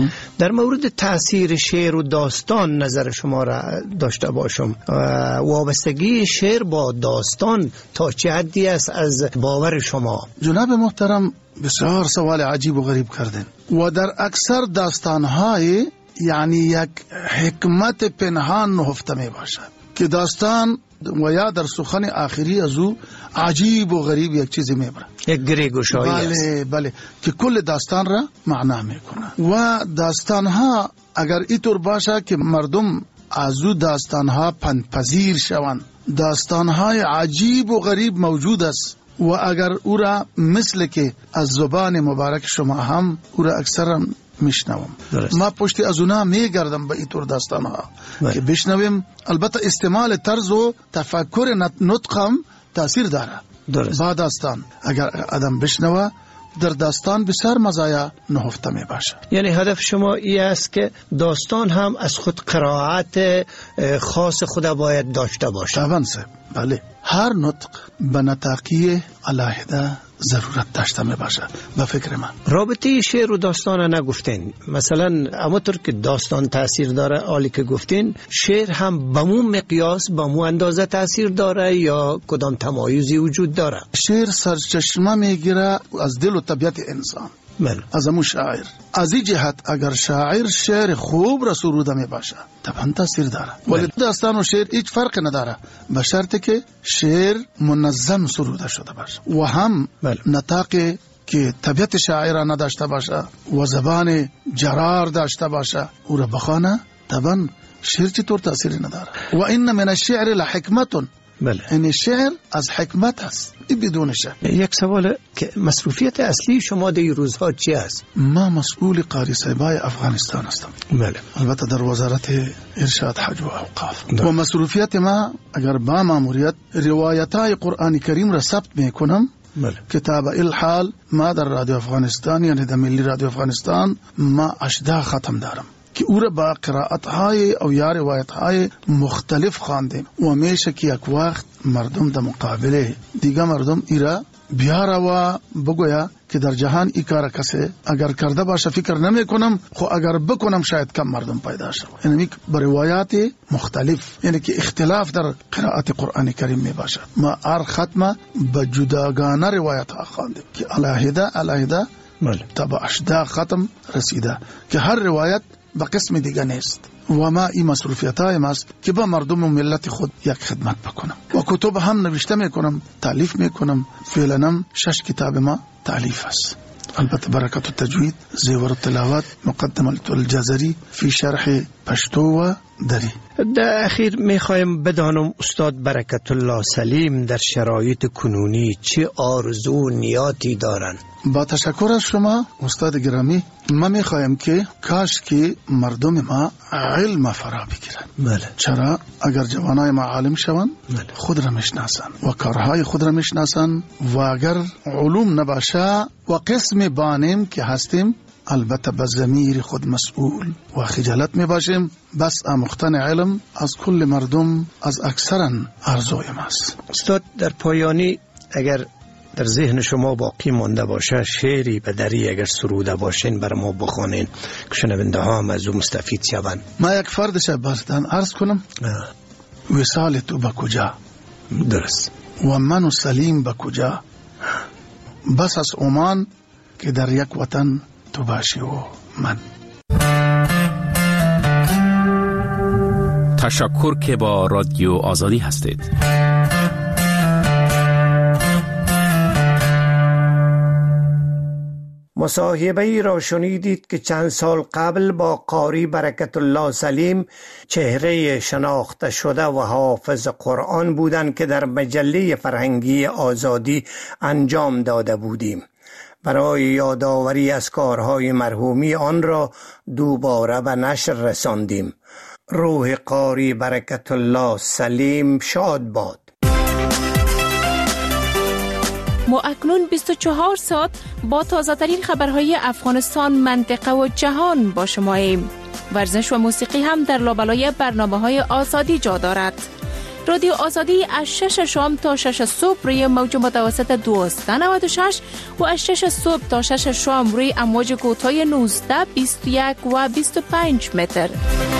در مورد تاثیر شعر و داستان نظر شما را داشته باشم. وابستگی شعر با داستان تا چه حدی است از باور شما؟ جناب محترم بسیار سوال عجیب و غریب کردن و در اکثر داستانهای یعنی یک حکمت پنهان نهفته می باشد که داستان و یا در سخن آخری از او عجیب و غریب یک چیزی میبره، یک گریگوشایی است. بله بله که کل داستان را معنا میکنه و داستان ها اگر اینطور باشه که مردم از او داستان ها پندپذیر شوند، داستان های عجیب و غریب موجود است و اگر او را مثل که از زبان مبارک شما هم او را اکثر میشنوم، ما پشتی از اونا میگردم به اینطور داستان ها که بشنویم. البته استعمال طرز و تفکر نطقم تاثیر داره. درست. با داستان اگر آدم بشنوه در داستان بسیار مزایا نهفته می باشه. یعنی هدف شما این است که داستان هم از خود قرائت خاص خدا باید داشته باشه. طبعا سه بله، هر نطق به نطاقی علیحده ضرورت داشته می باشه. به فکر من رابطه شعر و داستان نگفتین، مثلا همونطور که داستان تاثیر داره عالی که گفتین، شعر هم به مو مقیاس به مو اندازه تاثیر داره یا کدام تمایزی وجود داره؟ شعر سرچشمه میگیره از دل و طبیعت انسان، بله. از همون شاعر. از این جهت اگر شاعر شعر خوب را سروده می باشه طبعا تاثیر داره، ولی داستان و شعر هیچ فرق نداره به شرطی که شعر منظم سروده شده باشه و هم بله. نطاقی که طبیعت شاعر نداشته باشه و زبان جرار داشته باشه او را بخوانه، طبعا شعر چطور تاثیر نداره. و این من الشعر لحکمتون، بله. این شعر از حکمت هست، این بدون شک. یک سوال که مصروفیت اصلی شما در روزها چی است؟ ما مسئول قاری صاحبای افغانستان هستم، بله. البته در وزارت ارشاد حج و اوقاف و مصروفیت ما اگر با ماموریت روایتای قرآن کریم را ثبت میکنم. بله. کتاب الحال ما در رادیو افغانستان یعنی در ملی رادیو افغانستان ما اشده ختم دارم که او را با قرائت های او یا روایت های مختلف خواندیم و میشه که یک وقت مردم در مقابله دیگه مردم ایرا بیاره و بگویا که در جهان ای کار کسی اگر کرده باشه فکر نمی کنم، خو اگر بکنم شاید کم مردم پیدا شد. یعنی با روایات مختلف، یعنی که اختلاف در قرائت قرآن کریم می باشد. ما هر ختمه به جداگانه روایت ها خواندیم که علیحده علیحده تا به اشده ختم رسیده که هر روایت به قسم دیگه نیست و ما این مسئولیت های ماست که با مردم و ملت خود یک خدمت بکنم و کتب هم نوشته میکنم، تالیف میکنم. فعلا شش کتاب ما تالیف است، البته برکت التجوید، زیور التلاوات، مقدمه الجزری فی شرح پشتو و دری. در اخیر میخوایم بدانم استاد برکت الله سلیم در شرایط کنونی چه آرزو و نیاتی دارن؟ با تشکر از شما استاد گرامی، ما میخوایم که کاش که مردم ما علم فرا بگیرن. بله. چرا؟ اگر جوانای ما عالم شوند بله. خود را میشناسن و کارهای خود را میشناسن و اگر علوم نباشه و قسم بانیم که هستیم البته به ضمیر خود مسئول و خجالت می باشیم. بس آموختن علم از کل مردم از اکثرا آرزوی ماست. استاد در پایانی اگر در ذهن شما باقی مانده باشه شعری به دری اگر سروده باشین بر ما بخوانین که شنونده ها هم از او مستفید شوند. ما یک فرد شباستان عرض کنم. وصال تو به کجا؟ درست. و من و سلیم به کجا؟ بس از عمان که در یک وطن تو باشی و من. تشکر که با رادیو آزادی هستید. مصاحبه ای را شنیدید که چند سال قبل با قاری برکت الله سلیم، چهره شناخته شده و حافظ قرآن بودند که در مجله فرهنگی آزادی انجام داده بودیم. برای یادآوری از کارهای مرحومی آن را دوباره به نشر رساندیم. روح قاری برکت الله سلیم شاد باد. ما اکنون بیست و چهار ساعت با تازه ترین خبرهای افغانستان، منطقه و جهان با شماییم. ورزش و موسیقی هم در لابلای برنامه های آزادی جا دارد. رادیو آزادی از شش شام تا شش صبح روی موج متوسط دویست و نود و شش و از شش صبح تا شش شام روی امواج کوتاه نوزده، بیست و یک و بیست و پنج متر.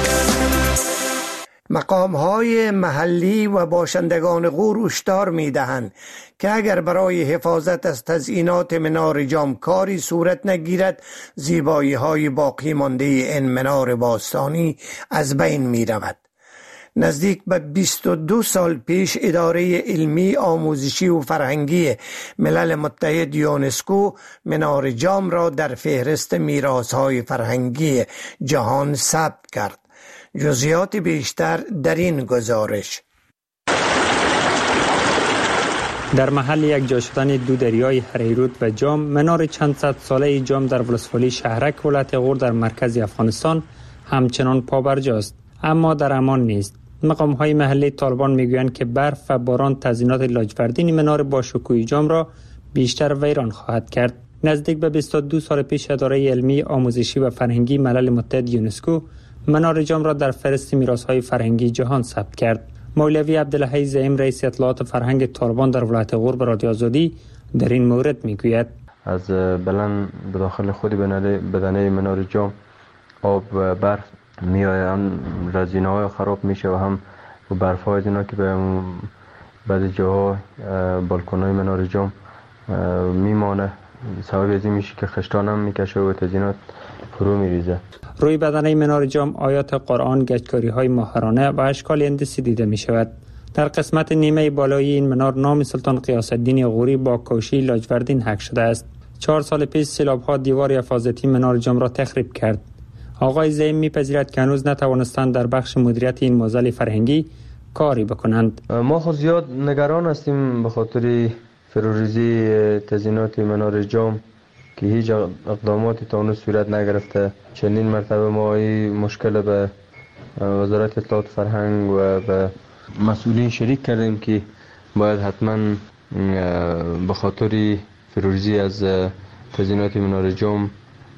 مقام‌های محلی و باشندگان غور هشدار می‌دهند که اگر برای حفاظت از تزئینات منار جام کاری صورت نگیرد، زیبایی‌های باقی مانده این منار باستانی از بین می‌رود. نزدیک به بیست و دو سال پیش اداره علمی، آموزشی و فرهنگی ملل متحد یونسکو منار جام را در فهرست میراث‌های فرهنگی جهان ثبت کرد. جزئیات بیشتر در این گزارش. در محل یک جا شدن دو دریای هریرود و جام، منار چند صد ساله جام در ولسوالی شهرک ولایت غور در مرکز افغانستان همچنان پابرجاست، اما در امان نیست. مقام‌های محلی طالبان میگویند که برف و باران تزیینات لاجوردین منار با شکوه جام را بیشتر ویران خواهد کرد. نزدیک به بیست و دو سال پیش اداره علمی، آموزشی و فرهنگی ملل متحد یونسکو منار جام را در فهرست میراث‌های فرهنگی جهان ثبت کرد. مولوی عبدالحی زعیم، رئیس اطلاعات فرهنگ طالبان در ولایت غور، به رادیو آزادی در این مورد میگوید: از بلند به داخل خود بدنه منار جام آب و برف میآید، رزینه‌های خراب میشه و هم برف‌های اینا که به بعضی جاها بالکن‌های منار جام میمانه، سبب از این میشه که خشتان هم میکشه و تزیینات فرو میریزه. روی بدنه منار جام آیات قرآن، گچکاری‌های ماهرانه و اشکال هندسی دیده می شود. در قسمت نیمه بالایی این منار نام سلطان غیاث الدین غوری با کوشی لاجوردین حک شده است. چهار سال پیش سیلاب‌ها دیوار حفاظتی منار جام را تخریب کرد. آقای زعیم می‌پذیرد که هنوز نتوانستند در بخش مدیریت این موزل فرهنگی کاری بکنند. ما خود زیاد نگران هستیم به خاطر فروریزی تزیینات منار جام که هیچ اقداماتی تا اون صورت نگرفته. چندین مرتبه ما این مشکل به وزارت اطلاعات فرهنگ و به مسئولین شریک کردیم که باید حتما به خاطر فروریزی از تزیینات منار جام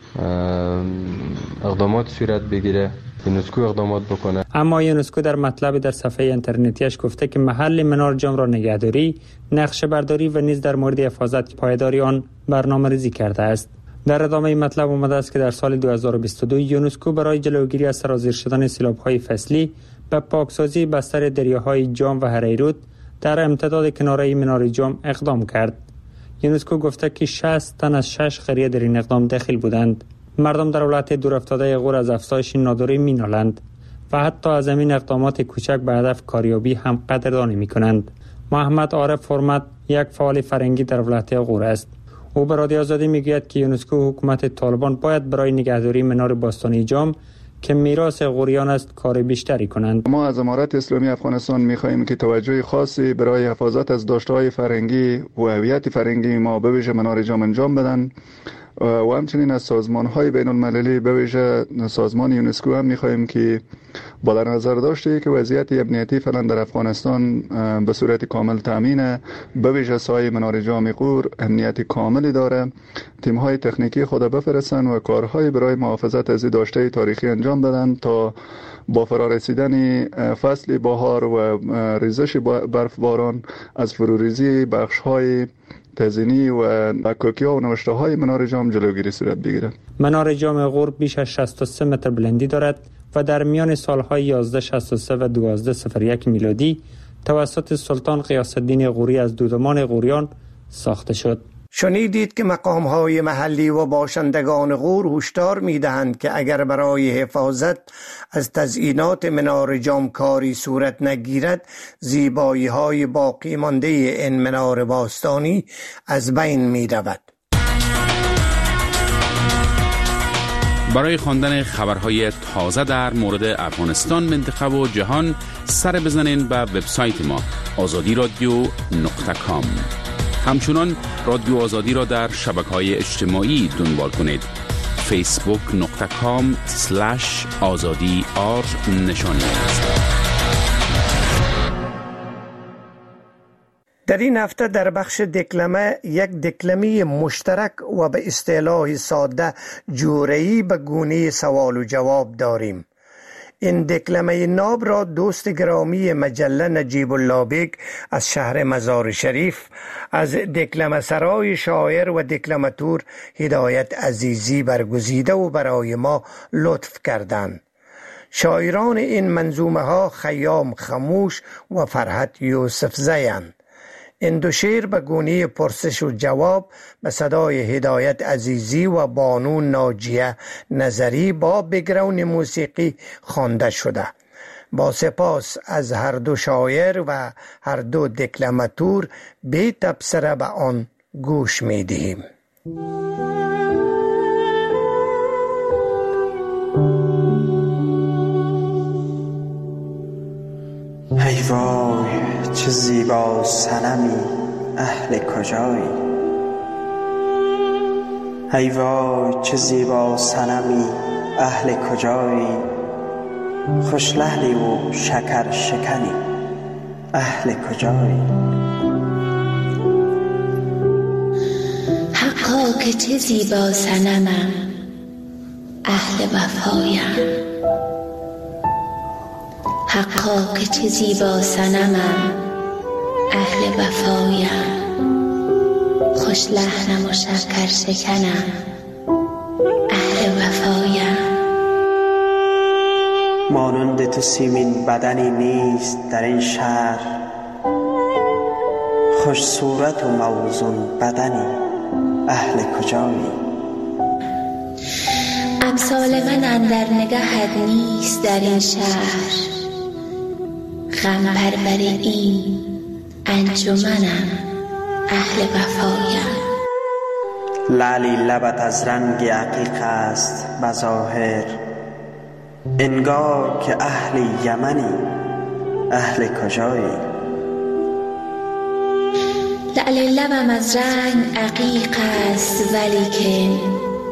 اقدامات صورت بگیره، یونسکو اقدامات بکنه. اما یونسکو در مطلب در صفحه اینترنتیش گفته که محل منار جام را نگهداری، نقشه برداری و نیز در مورد حفاظت پایداری آن برنامه‌ریزی کرده است. در ادامه مطلب آمده است که در سال دو هزار و بیست و دو یونسکو برای جلوگیری از سرازیر شدن سیلاب‌های فصلی به پاکسازی بستر دریاهای جام و هریرود در امتداد کناره منار جام اقدام کرد. یونسکو گفته که شصت تن از شش قریه در این اقدام داخل بودند. مردم در ولایت دورافتاده غور از افزایش ناداری مینالند و حتی از این اقدامات کوچک به هدف کاریابی هم قدردانی میکنند. محمد عارف فرمت یک فعال فرهنگی در ولایت غور است. او به رادیو آزادی میگوید که یونسکو حکومت طالبان باید برای نگهداری منار باستانی جام که میراث غوریان است کار بیشتری کنند. ما از امارت اسلامی افغانستان می‌خواهیم که توجه خاصی برای حفاظت از داشته‌های فرهنگی و هویت فرهنگی ما به ویژه منار جام انجام بدن و همچنین از سازمان‌های بین‌المللی به ویژه سازمان یونسکو هم می‌خواهیم که با در نظر داشته که وضعیت امنیتی فعلا در افغانستان به صورت کامل تامینه، به ویژه سایه منار جام غور امنیت کاملی داره، تیم‌های تکنیکی خود بفرستن و کارهای برای محافظت از داشته تاریخی انجام بدن تا با فرارسیدن فصل بهار و ریزش برفباران از فروریزی بخش‌های تزیینی و حکاکی‌ها و نوشته‌های منار جام جلوگیری صورت بگیرد. منار جام غور بیش از شصت و سه متر بلندی دارد و در میان سالهای یازده شصت و سه و دوازده صفر یک میلادی توسط سلطان غیاث الدین غوری از دودمان غوریان ساخته شد. شنیدید که مقام‌های محلی و باشندگان غور هشدار می‌دهند که اگر برای حفاظت از تزئینات منار جام کاری صورت نگیرد، زیبایی‌های باقی مانده این منار باستانی از بین می‌رود. برای خواندن خبرهای تازه در مورد افغانستان، منطقه و جهان سر بزنین به وبسایت ما آزادی رادیو نقطه کام. همچنان رادیو آزادی را در شبکه‌های اجتماعی دنبال کنید. فیسبوک نقطه کام سلش آزادی آر نشانی است. در این هفته در بخش دکلمه یک دکلمه مشترک و به اصطلاح ساده جوره‌ای به گونه سوال و جواب داریم. این دکلمه ناب را دوست گرامی مجله نجیب الله بیگ از شهر مزار شریف از دکلمه سرای شاعر و دکلماتور هدایت عزیزی برگزیده و برای ما لطف کردند. شاعران این منظومه ها خیام خموش و فرحت یوسف زیند. این دو شعر به گونه پرسش و جواب به صدای هدایت عزیزی و بانو ناجیه نظری با بگراند موسیقی خوانده شده. با سپاس از هر دو شاعر و هر دو دکلماتور بی تبصره به آن گوش می دهیم. ای وای چه زیبا صنمی، اهل کجایی؟ ای وای چه زیبا صنمی، اهل کجایی؟ خوش لحنی و شکر شکنی، اهل کجایی؟ حقا که چه زیبا صنمم، اهل وفایم. حقا که چه زیبا صنمم، اهل وفایم. خوش لحنم و شکر شکنم، اهل وفایم. مانند تو سیمین بدنی نیست در این شهر، خوش صورت و موزون بدنی، اهل کجایی؟ امثال من اندر نگهت نیست در این شهر، غم پرور این انجمنم، اهل وفایم. لعلی لبت از رنگ عقیق است بظاهر، انگار که اهل یمنی، اهل کجایی؟ لعل لبم از رنگ عقیق است ولیکن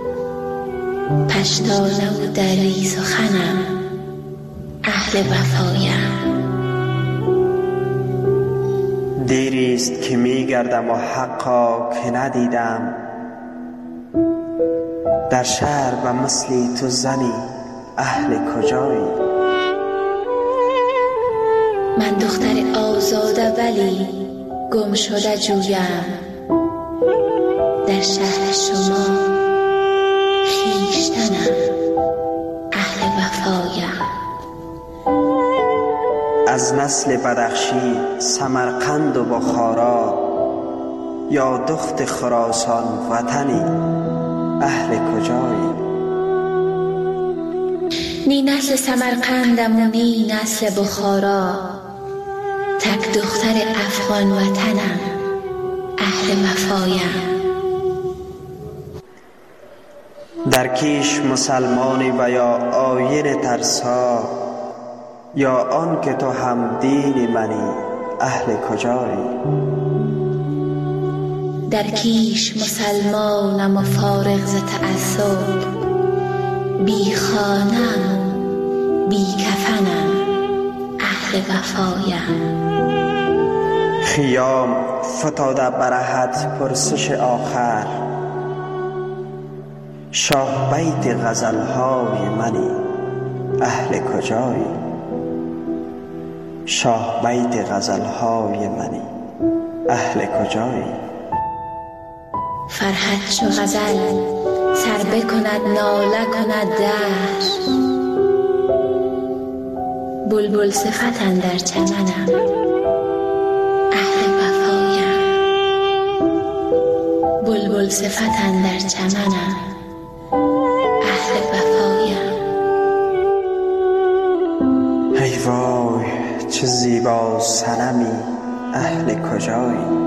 پشتانه و دری سخنم، اهل وفایم. دیریست که می گردم و حقا که ندیدم، در شهر و مثلی تو زنی، اهل کجایی؟ من دختر آزاده ولی گم شده جویم، در شهر شما خویشتنم، اهل وفایم. از نسل بدخشی سمرقند و بخارا، یا دخت خراسان وطنی، اهل کجایی؟ نی نسل سمرقندم و نی نسل بخارا، تک دختر افغان وطنم، اهل وفایم. در کیش مسلمانی و یا آیین ترسا، یا آن که تو هم دین منی، اهل کجایی؟ در کیش مسلمانم و فارغ ز تعصب، بی خانم بی کفنم، اهل وفایم. خیام فتاده برهت پرسش آخر، شاه بیت غزلهای منی، اهل کجایی؟ شاه بیت غزلهای منی، اهل کجایی؟ فرحت چو غزل سر بکند ناله کند دهر، بلبل صفت اندر چمنم، اهل وفایم. بلبل صفتن در چمنم، اهل وفایم. ای وای چه زیبا صنمی، اهل کجایی؟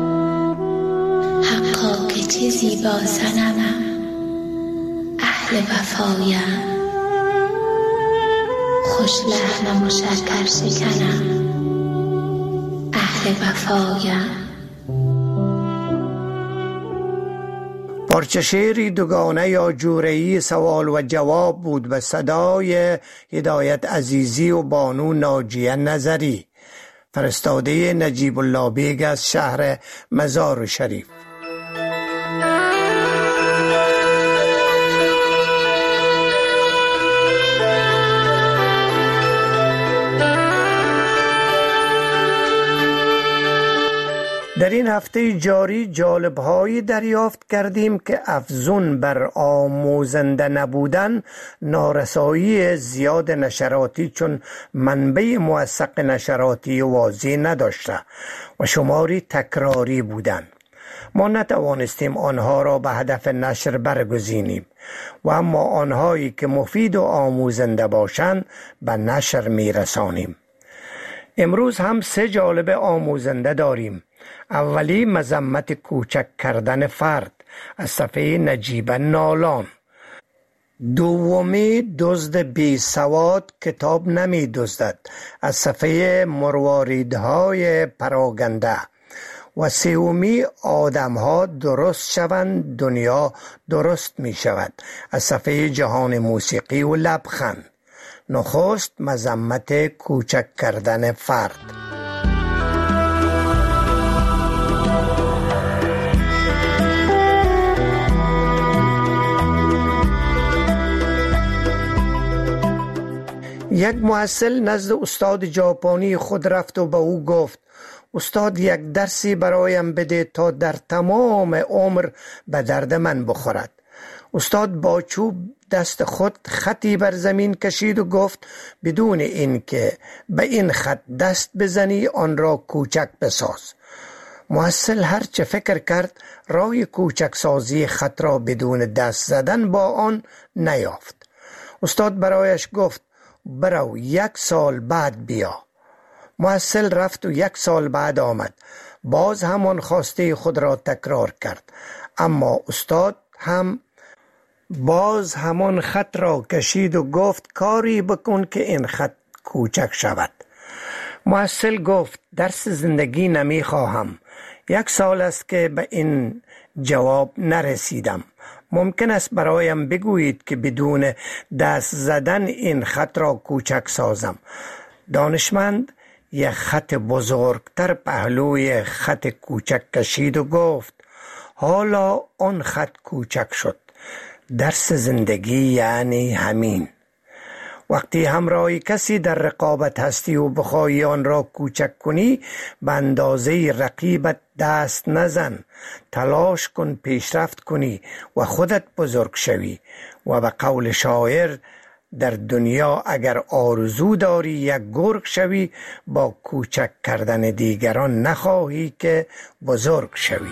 حقا که چه زیبا صنمم، اهل وفایم. خوش لحنم و شکر شکنم، اهل وفایم. پارچه شعری دوگانه یا جوره‌ای سوال و جواب بود به صدای هدایت عزیزی و بانو ناجیه نظری، فرستاده نجیب الله بیگ از شهر مزار شریف. در این هفته جاری جالب‌هایی دریافت کردیم که افزون بر آموزنده نبودن، نارسایی زیاد نشراتی چون منبع موثق نشراتی واضح نداشته و شماری تکراری بودند. ما نتوانستیم آنها را به هدف نشر برگزینیم و اما آنهایی که مفید و آموزنده باشند به نشر میرسانیم. امروز هم سه جالب آموزنده داریم. اولی مذمت کوچک کردن فرد از صفحه نجیب نالان. دومی دزد بی سواد کتاب نمی دزدد از صفحه مرواریدهای پراگنده. و سومی آدمها درست شوند دنیا درست می شود از صفحه جهان موسیقی و لبخند. نخست مذمت کوچک کردن فرد. یک محصل نزد استاد ژاپنی خود رفت و به او گفت: استاد یک درسی برایم بده تا در تمام عمر به درد من بخورد. استاد با چوب دست خود خطی بر زمین کشید و گفت: بدون اینکه به این خط دست بزنی آن را کوچک بساز. محصل هر چه فکر کرد راه کوچک سازی خط را بدون دست زدن با آن نیافت. استاد برایش گفت: برو یک سال بعد بیا. محصل رفت و یک سال بعد آمد. باز همان خواسته خود را تکرار کرد، اما استاد هم باز همان خط را کشید و گفت: کاری بکن که این خط کوچک شود. محصل گفت: درس زندگی نمی خواهم. یک سال است که به این جواب نرسیدم. ممکن است برایم بگویید که بدون دست زدن این خط را کوچک سازم. دانشمند یک خط بزرگتر پهلوی خط کوچک کشید و گفت: حالا آن خط کوچک شد. درس زندگی یعنی همین. وقتی همراه کسی در رقابت هستی و بخواهی آن را کوچک کنی، به اندازه رقیبت دست نزن. تلاش کن پیشرفت کنی و خودت بزرگ شوی. و به قول شاعر: در دنیا اگر آرزو داری یک گرگ شوی، با کوچک کردن دیگران نخواهی که بزرگ شوی.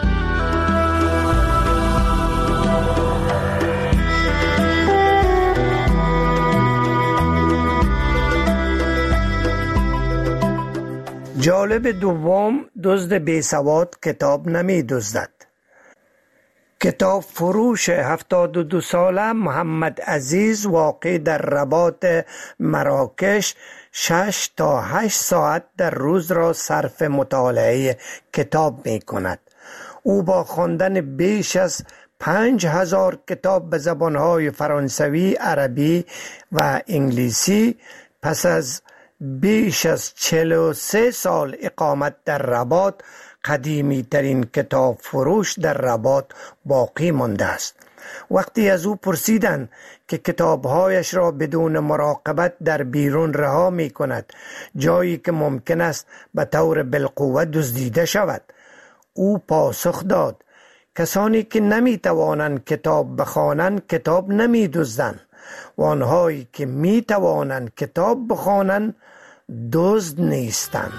جالب دوم، دزد بیسواد کتاب نمی دزدد. کتاب فروش هفتاد و دو ساله محمد عزیز واقع در رباط مراکش شش تا هشت ساعت در روز را صرف مطالعه کتاب می کند. او با خواندن بیش از پنج هزار کتاب به زبانهای فرانسوی، عربی و انگلیسی پس از بیش از چهل و سه سال اقامت در رباط قدیمی ترین کتاب فروش در رباط باقی مانده است. وقتی از او پرسیدند که کتابهایش را بدون مراقبت در بیرون رها می کند، جایی که ممکن است به طور بالقوه دزدیده شود، او پاسخ داد: کسانی که نمی توانند کتاب بخوانند کتاب نمی دزدند و آنهایی که می توانند کتاب بخوانند دزد نیستند.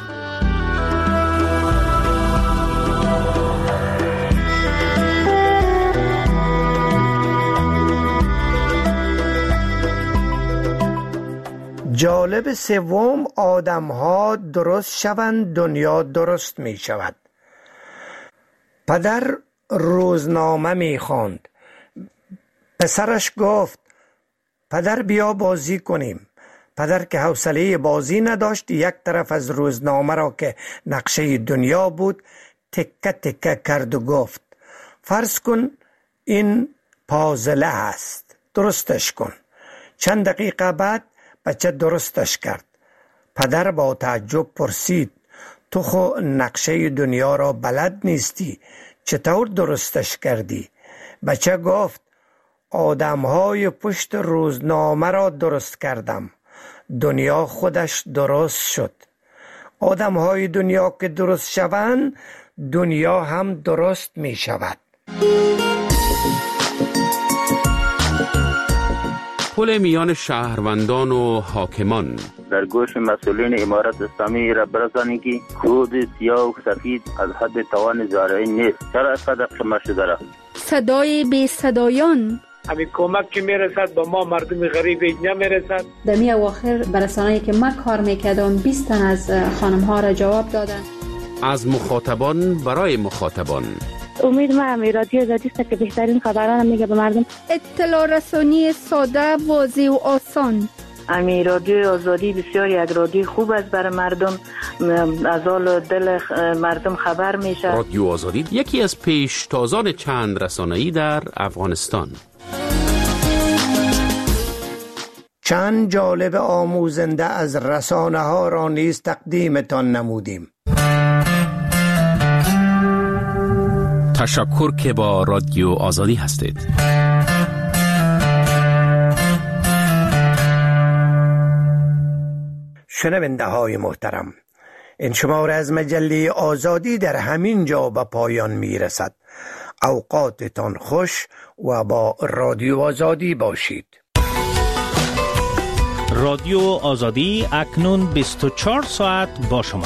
جالب سوم، آدم ها درست شوند دنیا درست می شود. پدر روزنامه می خواند. پسرش گفت پدر بیا بازی کنیم. پدر که حوصله بازی نداشت، یک طرف از روزنامه را که نقشه دنیا بود تکه تکه کرد و گفت فرض کن این پازله است، درستش کن. چند دقیقه بعد بچه درستش کرد. پدر با تعجب پرسید تو خو نقشه دنیا را بلد نیستی، چطور درستش کردی؟ بچه گفت آدم‌های پشت روزنامه را درست کردم، دنیا خودش درست شد. آدم‌های دنیا که درست شوند، دنیا هم درست می شود. پل میان شهروندان و حاکمان. در گوش مسئولین امارت اسلامی را برسانید که کود سیاه و سفید از حد توان زارعین نیست. چرا اینقدر قیمت شده را؟ صدای بی صدایان. همین کمک که میرسد با ما مردم غریب اینجا میرسد. در می اواخر برسانه‌ای که من کار میکردم بیست تن از خانم ها را جواب دادن. از مخاطبان برای مخاطبان. امید من رادیو آزادی است که بهترین خبران میگه به مردم. اطلاع رسانی ساده، واضح و آسان. امی رادیو آزادی بسیار یک رادیو خوب است برای مردم، از حال دل مردم خبر میشه. رادیو آزادی یکی از پیشتازان چند رسانه‌ای در افغانستان. چند جالب آموزنده از رسانه ها را نیز تقدیمتان نمودیم. تشکر که با رادیو آزادی هستید. شنونده های محترم، این شماره از مجله آزادی در همین جا به پایان می رسد. اوقاتتان خوش و با رادیو آزادی باشید. رادیو آزادی اکنون بیست و چهار ساعت با شما.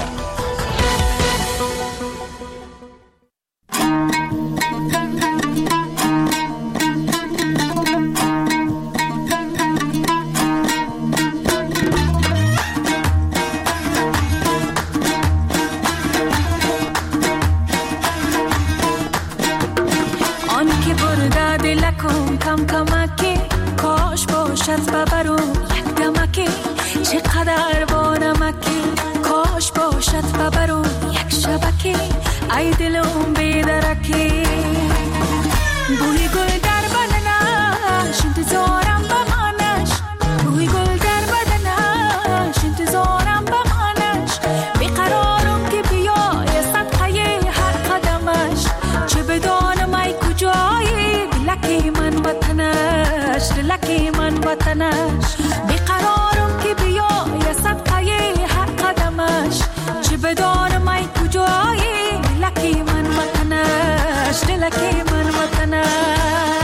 چقدر بانمکی کاش باشد ببرو یک شبکی ای دلم بیدرکی بوی گل در بدنش انتظارم بمانش بوی گل در بدنش انتظارم بمانش بیقرارم که بیای صدقه هر قدمش چه بدانم ای کجایی دلکی من وطنش دلکی من وطنش بیقرارم که بیای صدقه هر قدمش چه بدانم ای کجایی دلکی من وطنش دلکی من وطنش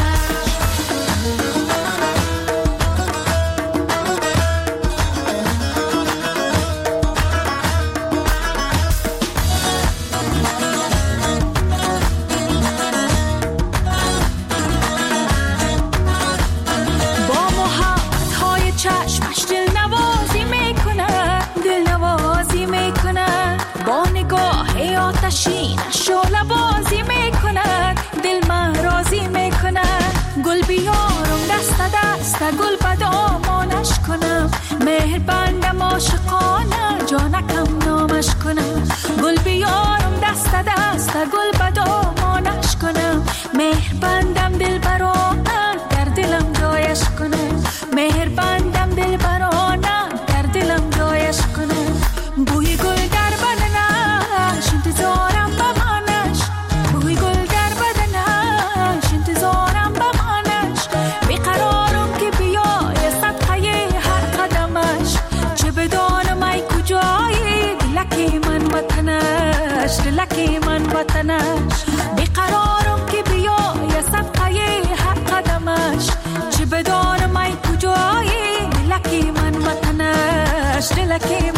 شعله بازی میکنه دل من راضی میکنه گل بیارم دست دست گل به دامانش کنم مهر بندم عاشقانه جانکم نامش کنم گل بیارم دست دست گل به دامانش کنم مهر بندم دل برانه در دلم جایش کنم مهر بندم دل برانه در دلم جایش کنم بوی گل در بدنش انتظارم بمانش بوی گل در بدنش انتظارم بمانش بیقرارم که بیای صدقه هر قدمش چه بدانم ای کجایی دلکی من وطنش دلکی من وطنش بیقرارم که بیای صدقه هر قدمش چه بدانم ای کجایی دلکی من وطنش دلکی